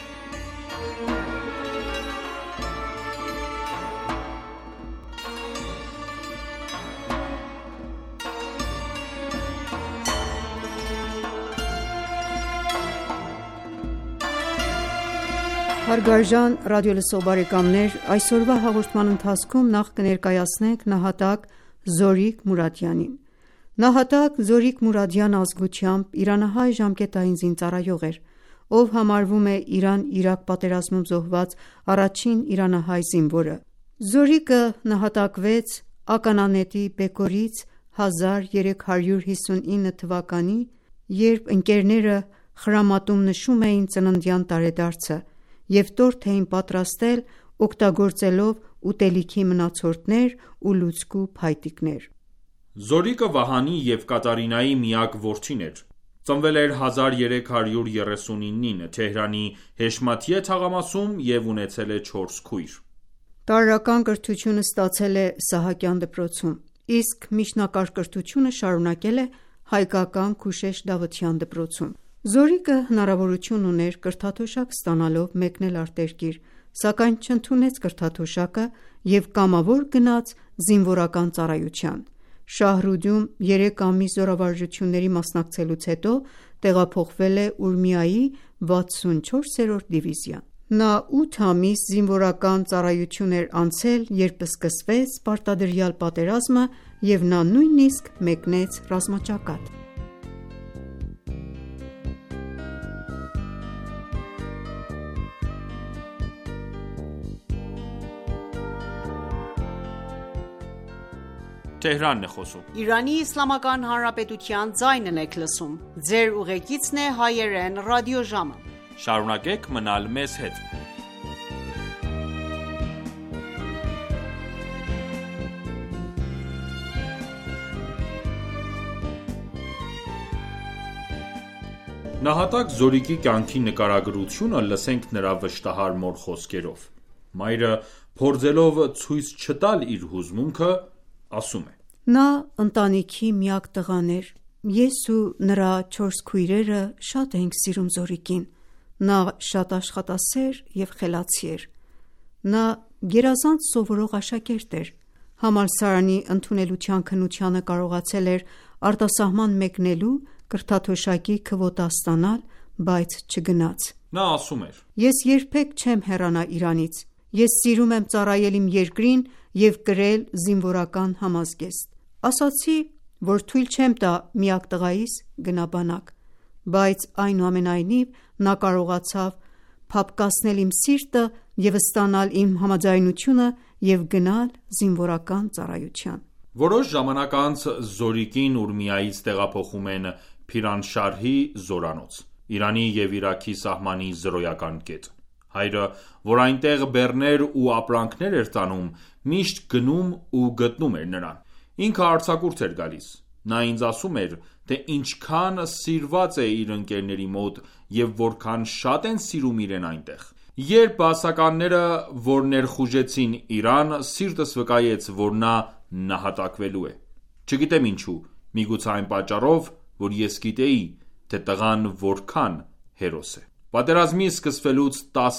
Հարգարժան ռադիոլսող բարեկամներ, այսօրվա հաղորդման ընթացքում նախ կներկայացնենք նահատակ Զորիկ Մուրադյանին։ Նահատակ Զորիկ Մուրադյանը ազգությամբ իրանահայ ժամկետային զինծառայող էր, ով համարվում է Իրան-Իրաք պատերազմում զոհված առաջին իրանահայ զինվորը։ Զորիկը նահատակվեց ականանետի բեկորից 1359 թվականի, երբ ընկերները խրամատում նշում էին ծննդյան տարեդարձը և տորթ էին պատրաստել օգտագործելով ուտելիքի մնացորդներ ու լուցկու փայտիկներ։ Զորիկը Վահանի և Կատարինայի միակ որդին էր։ Ծնվել էր 1339-ին Թեհրանի Հեշմաթիե թաղամասում և ունեցել է 4 քույր։ Տարրական կրթությունը ստացել է Սահակյան դպրոցում, իսկ միջնակարգ կրթությունը շարունակել է հայկական Քուշեշ Դավթյան դպրոցում։ Զորիկը հնարավորություն ուներ կրթաթոշակ ստանալով մեկնել արտերկիր, սակայն չընդունեց կրթաթոշակը և կամավոր գնաց զինվորական ծառայության։ Շահրուդում 3 ամիս զորավարժությունների մասնակցելուց հետո տեղափոխվել է Ուրմիայի 64-րդ դիվիզիա։ Նա 8 ամիս զինվորական ծառայություն էր անցել, երբ սկսվեց պարտադրյալ պատերազմը և նա նույնիսկ մեկնեց ռազմաճակատ։ Շարունակեք մնալ մեզ հետ։ Նահատակ Զորիկի կյանքի նկարագրությունը լսենք նրա վշտահար մոր խոսքերով։ Մայրը, փորձելով ցույց չտալ իր հուզմունքը, ասում է. Նա ընտանիքի միակ տղան էր։ Ես ու նրա 4 քույրերը շատ էինք սիրում Զորիկին։ Նա շատ աշխատասեր և խելացի էր։ Նա գերազանց սովորող աշակերտ էր։ Համալսարանի ընդունելության քննությանը կարողացել էր արտասահման մեկնելու, կրթաթոշակի քվոտա ստանալ, բայց չգնաց։ Նա ասում էր. Ես երբեք չեմ հեռանա Իրանից։ Ես սիրում եմ ծառայել իմ երկրին և կրել զինվորական համազգեստ։ Ասացի, որ թույլ չեմ տա միակ տղայիս գնա բանակ, բայց այնուամենայնիվ նա կարողացավ փափկացնել իմ սիրտը և ստանալ իմ համաձայնությունը և գնալ զինվորական ծառայության։ Որոշ ժամանակ անց Զորիկին Ուրմիայից տեղափոխում են Փիրանշարհի զորանոց, Իրանի և Իրաքի սահմանի զրոյական կետ։ Հայրը, որ այնտեղ բեռներ ու ապրանքներ էր տանում, միշտ գնում ու գտնում էր նրան: Ինքը արձակուրդ էր գալիս: Նա ինձ ասում էր, թե ինչքան սիրված է իր ընկերների մոտ և որքան շատ են սիրում իրեն այնտեղ: Երբ բաասականները որ ներխուժեցին Իրան, սիրտս վկայեց, որ նա նահատակվելու է: Չգիտեմ ինչու, միգուցե այն պատճառով, որ ես գիտեի, թե տղան որքան հերոս է: Պատերազմի սկսվելուց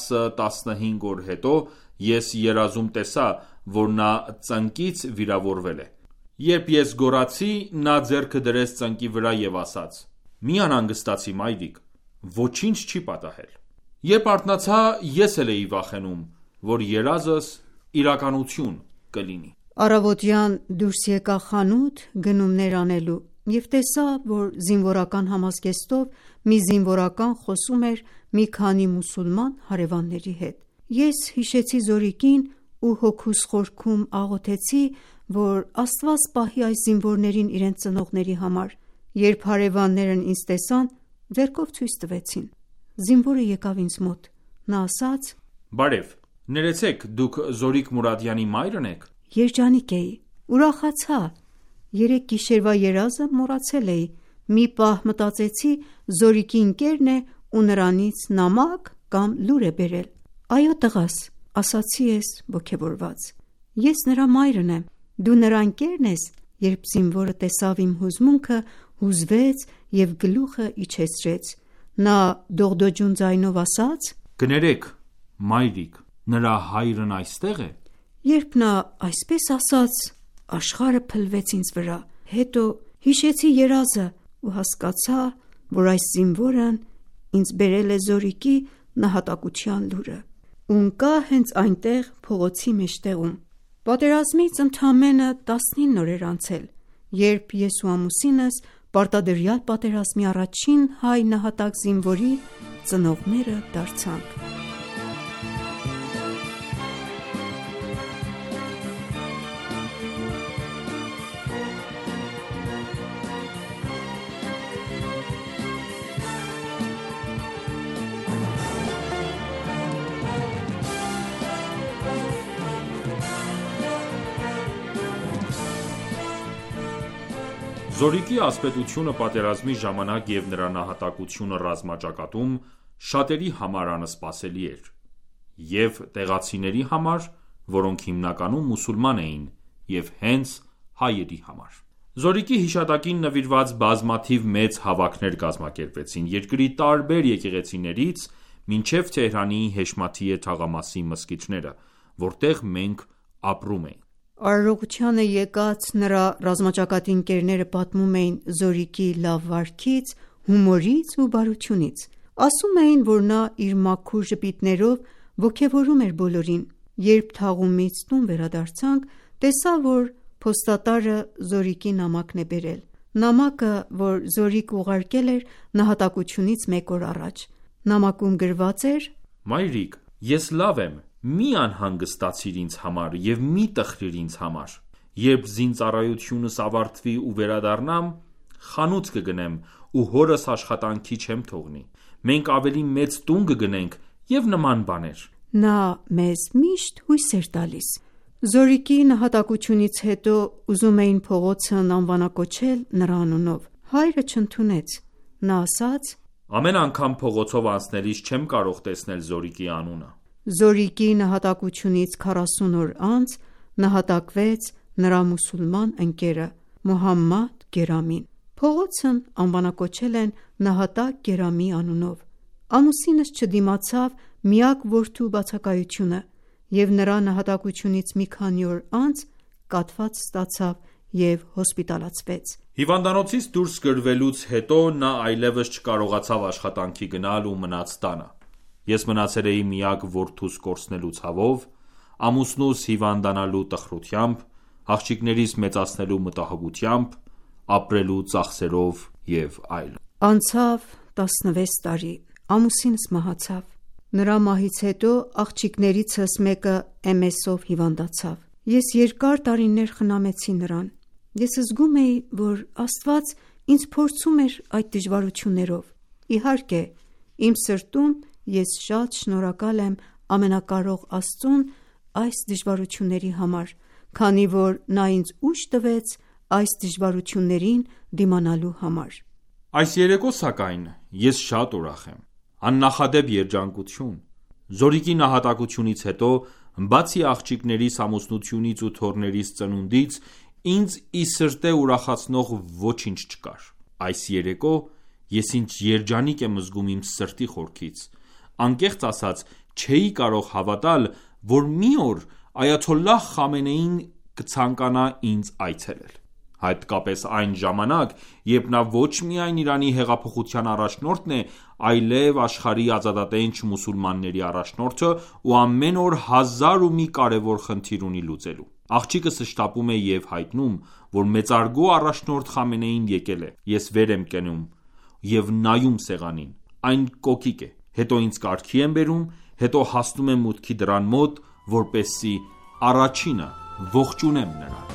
10-15 օր հետո ես երազում տեսա, որ նա ծնկից վիրավորվել է: Երբ ես գոռացի, նա ձեռքը դրեց ծնկի վրա և ասաց. «Մի անհանգստացի մայրիկ, ոչինչ չի պատահել»: Երբ արթնացա, ես էլ էի վախենում, որ երազս իրականություն կլինի: Առավոտյան դուրս եկա խանութ գնումներ անելու և տեսա, որ զինվորական համազգեստով մի զինվորական խոսում էր մի քանի մուսուլման հարևանների հետ: Ես հիշեցի Զորիկին ու հոգուս խորքում աղոթեցի, որ Աստված պահի այս զինվորներին իրենց ծնողների համար: Երբ հարևաններն ինձ տեսան, ձեռքով ցույց տվեցին: Զինվորը եկավ ինձ մոտ: Նա ասաց. «Բարև, ներեցեք, դուք Զորիկ Մուրադյանի մայրն եք»: Երջանիկ էի: Ուրախացա: Երեկ գիշերվա երազը մոռացել էի: Մի պահ մտածեցի Զորիկի ընկերն է ու նրանից նամակ կամ լուր է բերել: «Այո տղաս», ասացի ես ոգևորված: «Ես նրա մայրն եմ: Դու նրա ընկերն ես»: Երբ զինվորը տեսավ իմ հուզմունքը, հուզվեց և գլուխը իջեցրեց: Նա դողդոջուն ձայնով ասաց. «Կներեք, մայրիկ, նրա հայրն այստե՞ղ է»: Երբ նա այսպես ասաց, աշխարհը փլվեց ինձ վրա: Հետո հիշեցի երազը ու հասկացա, որ այս զինվորն ինձ բերել է Զորիկի նահատակության լուրը ու ընկա հենց այնտեղ փողոցի մեջտեղում: Պատերազմից ընդամենը 19 օր էր անցել, երբ ես ու ամուսինս պարտադրյալ պատերազմի առաջին հայ նահատակ զինվորի ծնողները դարձանք: Զորիկի ասպետությունը պատերազմի ժամանակ և նրա նահատակությունը ռազմաճակատում շատերի համար անսպասելի էր և տեղացիների համար, որոնք հիմնականում մուսուլման էին և հենց հայերի համար: Զորիկի հիշատակին նվիրված բազմաթիվ մեծ հավաքներ կազմակերպվեցին երկրի տարբեր եկեղեցիներից մինչև Թեհրանի Հեշմաթիե թաղամասի մզկիթները, որտեղ մենք ապրում էինք: Արարողությանը եկած նրա ռազմաճակատի ընկերները պատմում էին Զորիկի լավ վարքից, հումորից ու բարությունից: Ասում էին, որ նա իր մաքուր ժպիտներով ոգևորում էր բոլորին: Երբ թաղումից տուն վերադարձանք, տեսա, որ փոստատարը Զորիկի նամակն է բերել: Նամակը, որ Զորիկը ուղարկել էր նահատակությունից մեկ օր առաջ: Նամակում գրված էր. «Մայրիկ, ես լավ եմ, մի անհանգստացիր ինձ համար և մի տխրիր ինձ համար: Երբ զինծառայությունս ավարտվի ու վերադառնամ, խանութ կգնեմ ու հորս աշխատանքի չեմ թողնի: Մենք ավելի մեծ տուն կգնենք և նման բաներ»: Նա մեզ միշտ հույս էր տալիս: Զորիկի նահատակությունից հետո ուզում էին փողոցն անվանակոչել նրա անունով: Հայրը չընդունեց: Նա ասաց. «Ամեն անգամ փողոցով անցնելիս չեմ կարող տեսնել Զորիկի անունը»: Զորիկի նահատակությունից 40 օր անց նահատակվեց նրա մուսուլման ընկերը Մոհամմադ Գերամին: Փողոցն անվանակոչել են նահատակ Գերամի անունով: Ամուսինս չդիմացավ միակ որդու բացակայությունը և նրա նահատակությունից մի քանի օր անց կաթված ստացավ և հոսպիտալացվեց: Հիվանդանոցից դուրս գրվելուց հետո նա այլևս չկարողացավ աշխատանքի գնալ ու մնաց տանը: Ես մնացել էի միակ որդուս կորցնելու ցավով, ամուսնուս հիվանդանալու տխրությամբ, աղջիկներիս մեծացնելու մտահոգությամբ, ապրելու ծախսերով և այլն: Անցավ 16 տարի: Ամուսինս մահացավ: Նրա մահից հետո աղջիկներիցս մեկը MS-ով հիվանդացավ: Ես երկար տարիներ խնամեցի նրան: Ես զգում էի, որ Աստված ինձ փորձում էր այդ դժվարություններով: Իհարկե իմ սրտում Ես շատ շնորհակալ եմ ամենակարող Աստծուն այս դժվարությունների համար, քանի որ նա ինձ ուժ տվեց այս դժվարություններին դիմանալու համար։ Այս երեկո սակայն ես շատ ուրախ եմ։ Աննախադեպ երջանկություն։ Զորիկի նահատակությունից հետո, բացի աղջիկներիս ամուսնությունից ու թոռներիս ծնունդից, ինձ ի սրտե ուրախացնող ոչինչ չկար։ Այս երեկո ես ինձ երջանիկ եմ զգում իմ սրտի խորքից։ Անկեղծ ասած, չէի կարող հավատալ, որ մի օր Այաթոլլահ Խամենեին կցանկանա ինձ այցելել։ Հատկապես այն ժամանակ, երբ նա ոչ միայն Իրանի հեղափոխության առաջնորդն է, այլև աշխարհի ազատատենչ մուսուլմանների առաջնորդը ու ամեն օր հազար ու մի կարևոր խնդիր ունի լուծելու։ Աղջիկս շտապում է և հայտնում, որ մեծարգո առաջնորդ Խամենեին եկել է։ Ես վեր եմ կենում և նայում սեղանին։ Այն կոկիկ է։ Հետո ինձ կարգի են բերում, հետո հասնում եմ մուտքի դռան մոտ, որպեսզի առաջինը ողջունեմ նրան։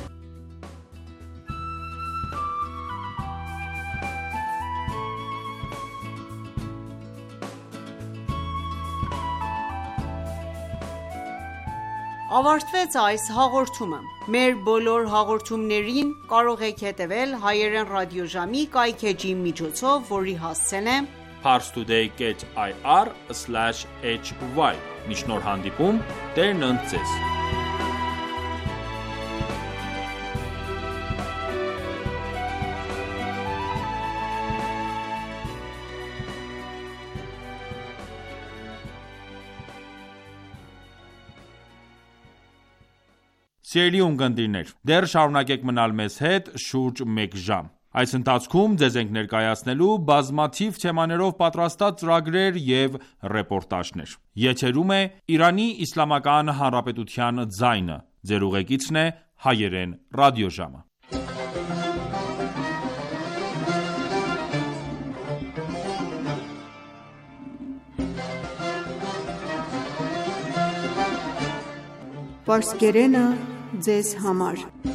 Ավարտվեց այս հաղորդումը։ Մեր բոլոր հաղորդումներին կարող եք հետևել հայերեն ռադիոժամի կայքէջի միջոցով, որի հասցեն է parstoday.ir/hy։ Մինչ նոր հանդիպում, Տերն ընդ ձեզ։ Սիրելի ունկնդիրներ, դեռ շարունակեք մնալ մեզ հետ շուրջ մեկ ժամ։ Այս ընթացքում ձեզ ենք ներկայացնելու բազմաթիվ թեմաներով պատրաստած ծրագրեր և ռեպորտաժներ։ Եթերում է Իրանի Իսլամական Հանրապետության ձայնը։ Ձեր ուղեկիցն է հայերեն ռադիոժամը։ Պարսկերենը ձեզ համար։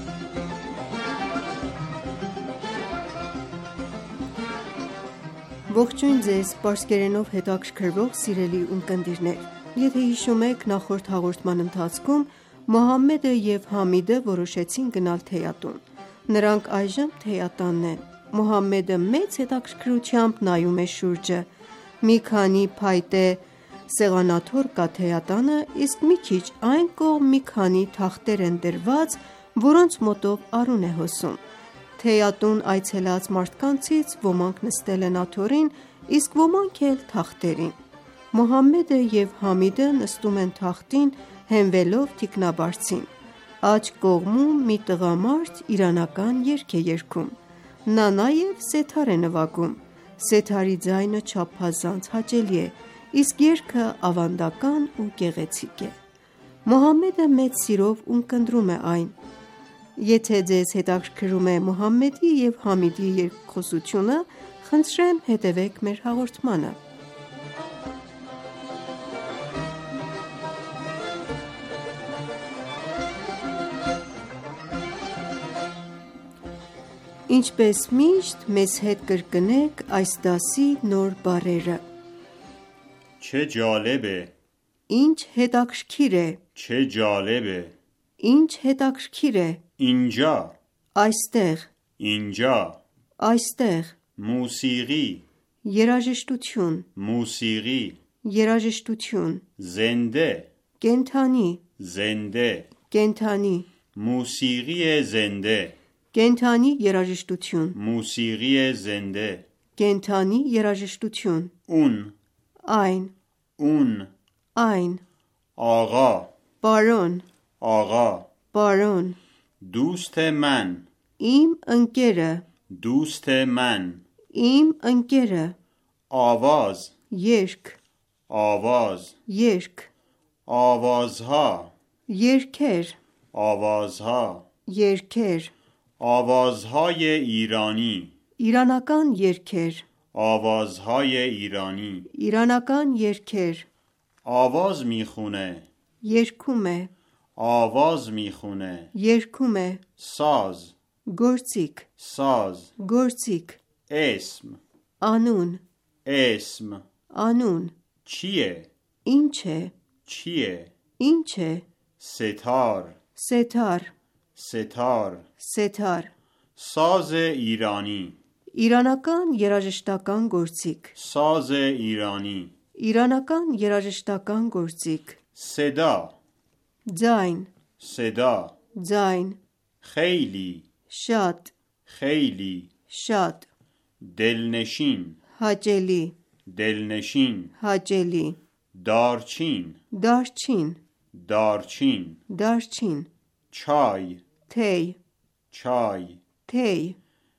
Ողջույն ձեզ պարսկերենով հետաքրքրվող սիրելի ունկնդիրներ։ Եթե հիշում եք, նախորդ հաղորդման ընթացքում Մոհամմեդը և Համիդը որոշեցին գնալ թեյատուն։ Նրանք այժմ թեյատանն են։ Մոհամմեդը մեծ հետաքրքրությամբ նայում է շուրջը։ Մի քանի փայտե սեղանաթոռ կա թեյատանը, իսկ մի քիչ այն կողմ մի քանի թախտեր են դրված, որոնց մոտով արուն է հոսում։ Թեյատուն այցելած մարդկանցից ոմանք նստել են աթոռին, իսկ ոմանք էլ թախտերին։ Մոհամմեդը և Համիդը նստում են թախտին, հենվելով թիկնաբարձին։ Աջ կողմում մի տղամարդ իրանական երգ է երգում։ Նա նաև սեթար է նվագում։ Սեթարի ձայնը չափազանց հաճելի է, իսկ երգը ավանդական ու գեղեցիկ է։ Մոհամմեդը մեծ սիրով ունկնդրում է այն։ Եթե ձեզ հետաքրքրում է Մոհամմեդի և Համիդի երկխոսությունը, խնդրեմ հետևեք մեր հաղորդմանը։ Ինչպես միշտ, մեզ հետ կրկնեք այս դասի նոր բառերը։ چه جالب է, Ինչ հետաքրքիր է, چه جالب է, Ինչ հետաքրքիր է, اینجا, Այստեղ, اینجا, Այստեղ, موسیقی, Երաժշտություն, موسیقی, Երաժշտություն, زنده, Կենդանի, زنده, Կենդանի, موسیقی زنده, Կենդանի երաժշտություն, موسیقی زنده, Կենդանի երաժշտություն, اون, Այն, اون, Այն, آقا, Պարոն, آقا, Պարոն, دوست من, Իմ ընկերը, دوست من, Իմ ընկերը, آواز, Երգ, آواز, Երգ, آوازها, Երգեր, آوازها, Երգեր, آوازهای ایرانی, Իրանական երգեր, آوازهای ایرانی, Իրանական երգեր, آواز میخونه, երգում է, آواز میخونه, երգում է, ساز, գործիք, ساز, գործիք, اسم, անուն, اسم, անուն, چیه Ինչ է چیه Ինչ է ستار Սեթար ستار Սեթար ساز ایرانی Իրանական երաժշտական գործիք ساز ایرانی Իրանական երաժշտական գործիք صدا Ձայն صدا Ձայն خیلی Շատ خیلی Շատ دلنشین Հաճելի دلنشین Հաճելի دارچین Դարչին دارچین Դարչին چای Թեյ چای Թեյ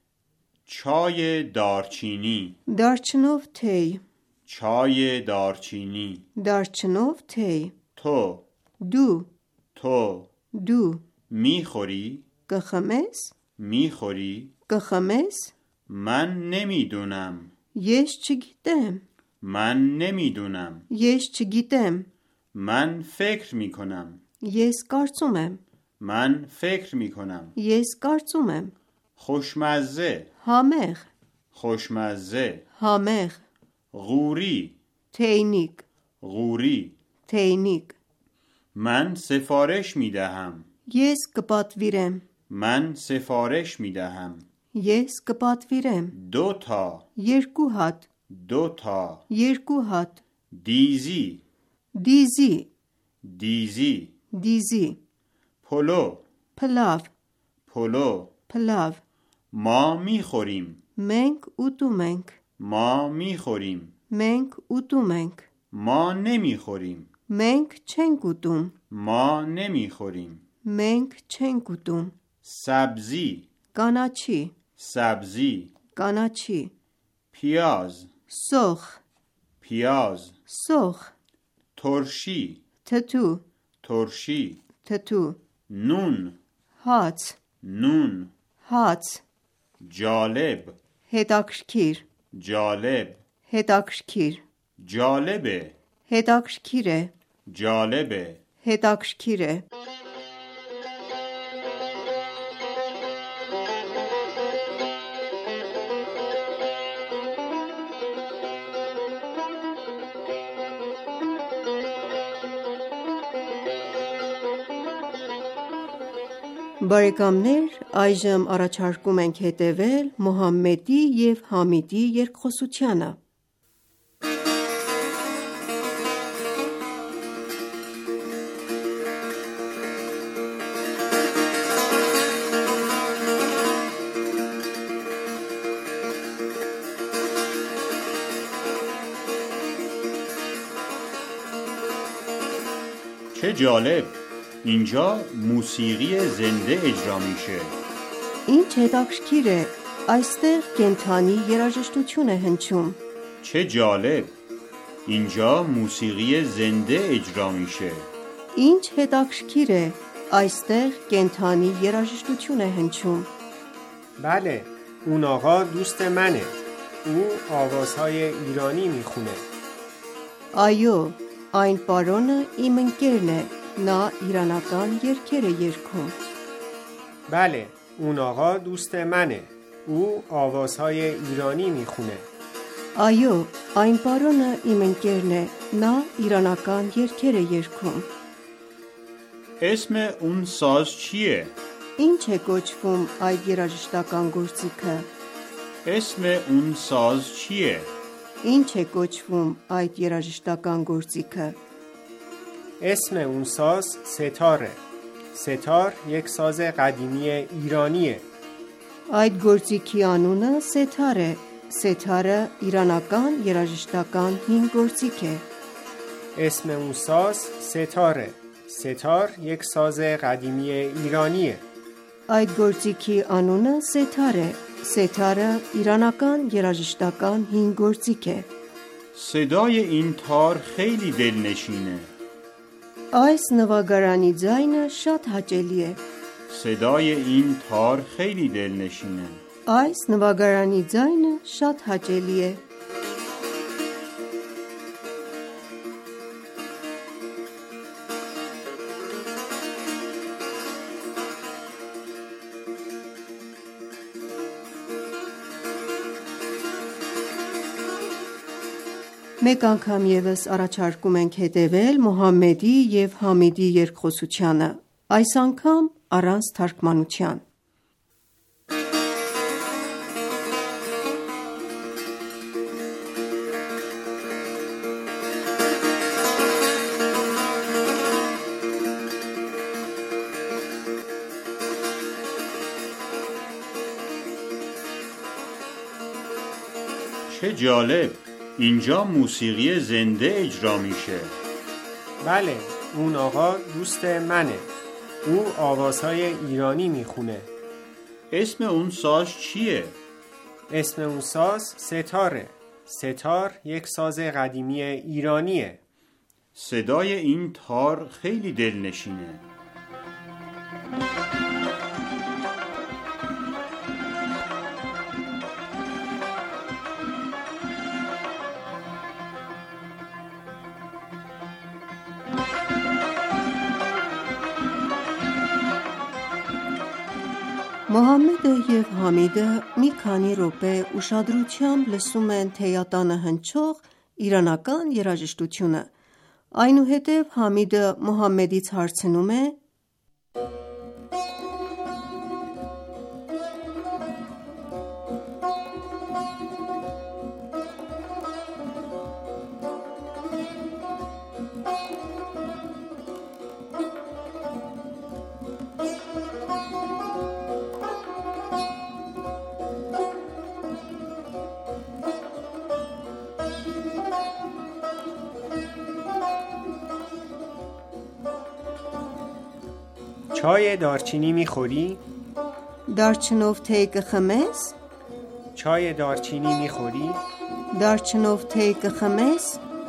چای دارچینی Դարչնով թեյ چای دارچینی Դարչնով թեյ تو Դու تو Դու میخوری Կխմես میخوری Կխմես من نمیدونم Ես չգիտեմ من نمیدونم Ես չգիտեմ من فکر میکنم Ես կարծում եմ من فکر میکنم Ես կարծում եմ خوشمزه Համեղ خوشمزه Համեղ غوری Թեյնիկ غوری Թեյնիկ من سفارش میدهم Ես կպատվիրեմ من سفارش میدهم Ես կպատվիրեմ دو تا Երկու հատ دو تا Երկու հատ دیزی Դիզի دیزی Դիզի پلو Փլավ پلو Փլավ ما میخوریم Մենք ուտում ենք ما میخوریم Մենք ուտում ենք ما نمیخوریم Մենք չենք ուտում ما نمیخوریم Մենք չենք ուտում سبزی Կանաչի سبزی Կանաչի پیاز Սոխ پیاز Սոխ ترشی Թթու ترشی Թթու نون Հաց نون Հաց جالب Հետաքրքիր جالب Հետաքրքիր جالبه Հետաքրքիր է جالبه Հետաքրքիր է Բարեկամներ, այժմ առաջարկում ենք հետևել Մոհամմեդի և Համիդի երկխոսությանը։ چه جالب اینجا موسیقی زنده اجرا میشه Ինչ հետաքրքիր է, այստեղ կենդանի երաժշտություն է հնչում։ چه جالب اینجا موسیقی زنده اجرا میشه Ինչ հետաքրքիր է, այստեղ կենդանի երաժշտություն է հնչում։ بله اون آقا دوست منه او آوازهای ایرانی میخونه Այո, այն պարոնը իմ ընկերն է, նա իրանական երգեր է երգում։ بله اون آقا دوست منه او آوازهای ایرانی میخونه Այո, այն պարոնը իմ ընկերն է, նա իրանական երգեր է երգում։ اسم اون ساز چیه؟ Ինչ է կոչվում այդ երաժշտական գործիքը։ اسم اون ساز چیه؟ Ինչ է կոչվում այդ երաժշտական գործիքը։ اسم اون ساز ستاره ستار یک ساز قدیمی ایرانیه Այդ գործիքի անունը սեթար է։ Սեթարը իրանական երաժշտական հին գործիք է։ اسم اون ساز ستاره ستار یک ساز قدیمی ایرانیه Այդ գործիքի անունը սեթար է։ Սեթարը իրանական երաժշտական հին գործիք է։ صدای این تار خیلی دلنشینه Այս նվագարանի ձայնը շատ հաճելի է։ صدای این تار خیلی دلنشینه Այս նվագարանի ձայնը շատ հաճելի է։ Մեկ անգամ ևս առաջարկում ենք հետևել Մոհամմեդի և Համիդի երկխոսությանը, այս անգամ առանց թարգմանության: چه جالب! اینجا موسیقی زنده اجرا میشه. بله، اون آقا دوست منه. او آوازهای ایرانی میخونه. اسم اون ساز چیه؟ اسم اون ساز ستاره. ستار یک ساز قدیمی ایرانیه. صدای این تار خیلی دلنشینه. Մոհամմեդը և Համիդը մի քանի րոպե ուշադրությամբ լսում են թեյատանը հնչող իրանական երաժշտությունը: Այնուհետև Համիդը Մոհամմեդից հարցնում է. چای دارچینی میخوری؟ Դարչնով թեյ կխմես? چای دارچینی میخوری؟ Դարչնով թեյ կխմես?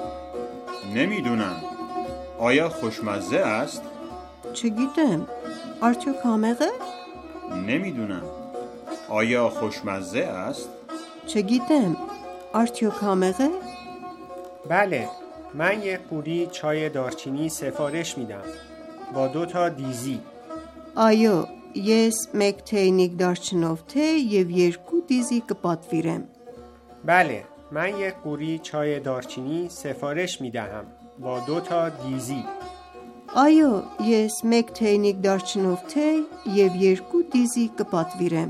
نمیدونم. آیا خوشمزه است؟ Չգիտեմ, արդյոք համեղ է? نمیدونم. آیا خوشمزه است؟ Չգիտեմ, արդյոք համեղ է? بله، من یک قوری چای دارچینی سفارش میدم با 2 دیزی. Այո, ես մեկ թեյնիկ դարչնով թեյ և 2 դիզի կպատվիրեմ: بله، من یک قوری چای دارچینی سفارش میدهم با 2 دیزی. Այո, ես մեկ թեյնիկ դարչնով թեյ և 2 դիզի կպատվիրեմ: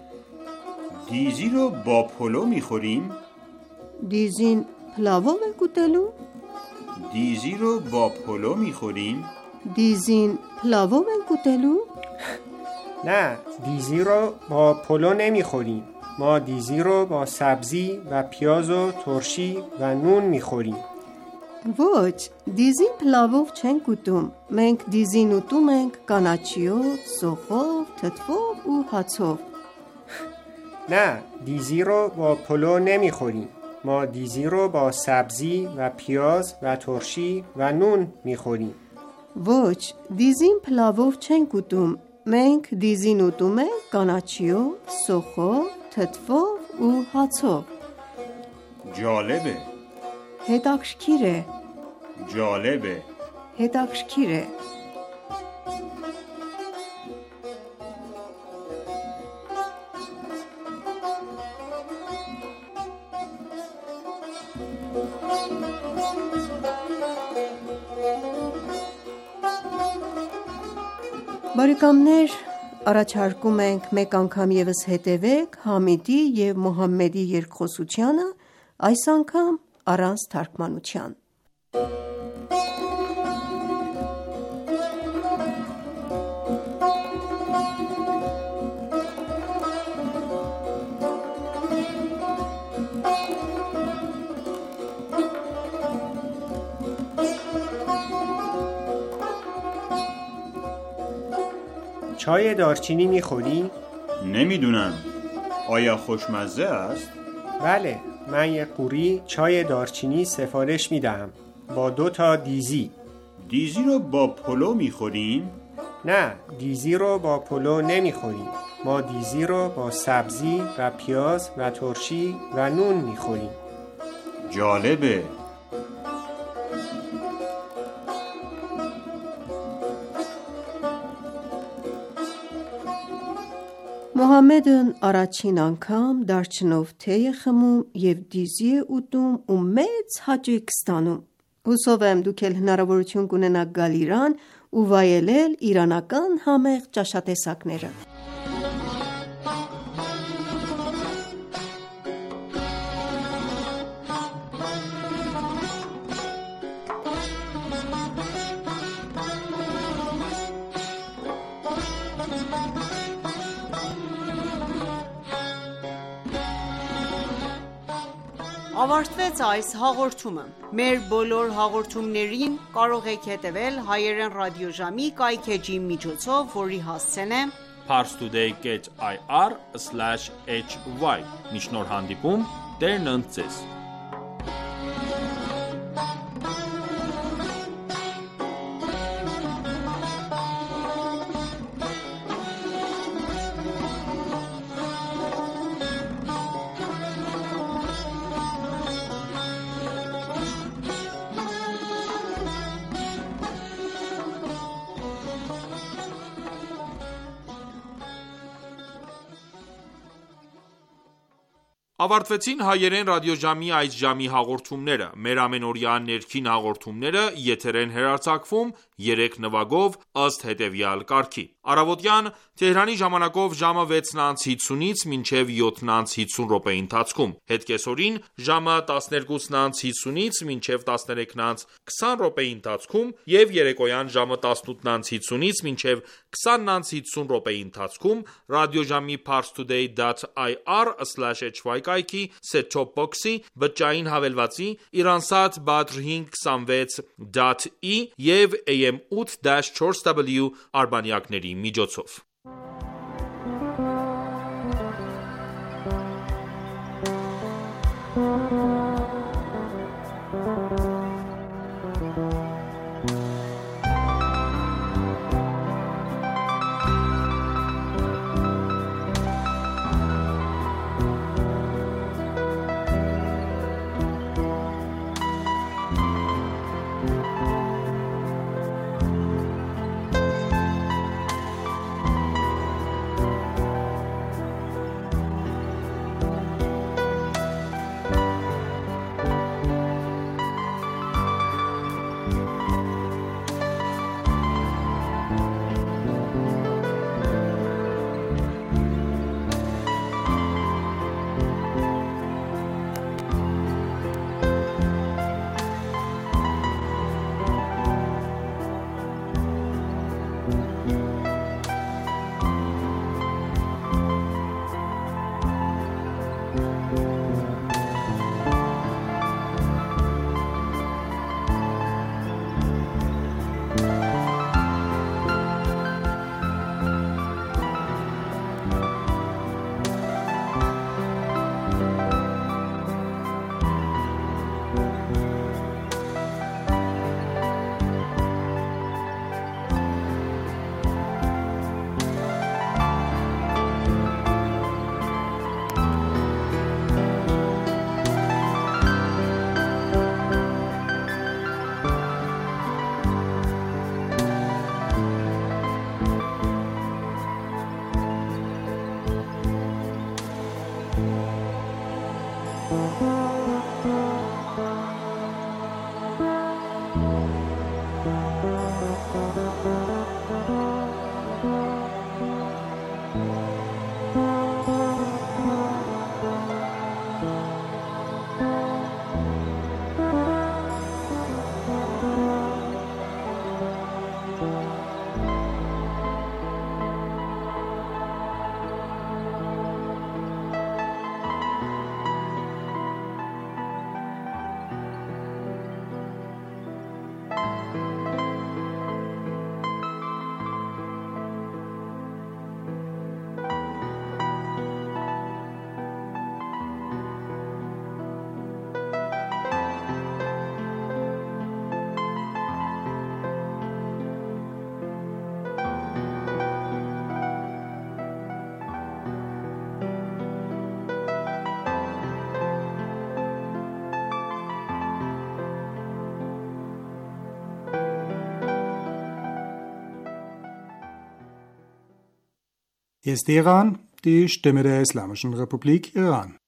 دیزی رو با پلو میخوریم؟ Դիզին փլավով ենք ուտելու? دیزی رو با پلو میخوریم؟ Դիզին փլավով ենք ուտելու? نه، دیزی رو با پلو نمیخوریم. ما دیزی رو با سبزی و پیاز و ترشی و نون میخوریم. Ոչ, դիզին փլավով չենք ուտում: Մենք դիզին ուտում ենք կանաչիով, սոխով, թթվով ու հացով: نه، دیزی رو با پلو نمیخوریم. ما دیزی رو با سبزی و پیاز و ترشی و نون میخوریم. Ոչ, դիզին փլավով չենք ուտում: Մենք դիզին ուտում ենք կանաչիով, սոխով, թթվով ու հացով: جالبه. Հետաքրքիր է, جالبه. հետաքրքիր է: Բարեկամներ, առաջարկում ենք մեկ անգամ ևս հետևեք Համիդի և Մոհամմեդի երկխոսությանը, այս անգամ առանց թարգմանության: چای دارچینی میخوری؟ نمیدونم. آیا خوشمزه است؟ بله، من یک قوری چای دارچینی سفارش میدهم با 2 دیزی. دیزی رو با پلو میخوریم؟ نه، دیزی رو با پلو نمیخوریم. ما دیزی رو با سبزی و پیاز و ترشی و نون میخوریم. جالبه. Մոհամմեդն առաջին անգամ դարչնով թեյ է խմում և դիզի է ուտում ու մեծ հաճույք ստանում: Հուսով եմ դուք էլ հնարավորություն կունենաք գալ Իրան ու վայելել իրանական համեղ ճաշատեսակները: Ավարտվեց այս հաղորդումը: Մեր բոլոր հաղորդումներին կարող եք հետևել հայերեն ռադիոժամի կայքէջի միջոցով, որի հասցեն է parstoday.ir/hy: Մինչ նոր հանդիպում, Տերն ընդ Ձեզ: Ավարտվեցին հայերեն ռադիոժամի այս ժամի հաղորդումները: Մեր ամենօրյա ներքին հաղորդումները եթեր են հեռարձակվում 3 նվագով ըստ հետևյալ կարգի: Առավոտյան Թեհրանի ժամանակով ժամը 6:50-ից մինչև 7:50 րոպեի ընթացքում, հետկեսօրին ժամը 12:50-ից մինչև 13:20 րոպեի ընթացքում և երեկոյան ժամը 18:50-ից մինչև 20:50 րոպեի ընթացքում ռադիոժամի parstoday.ir/hy կայքի set-top box-ի, բջջային հավելվածի, Iransat Badr 526.E և AM 8-4W արբանյակների միջոցով: Ես դիղան die Stimme der Islamischen Republik Iran.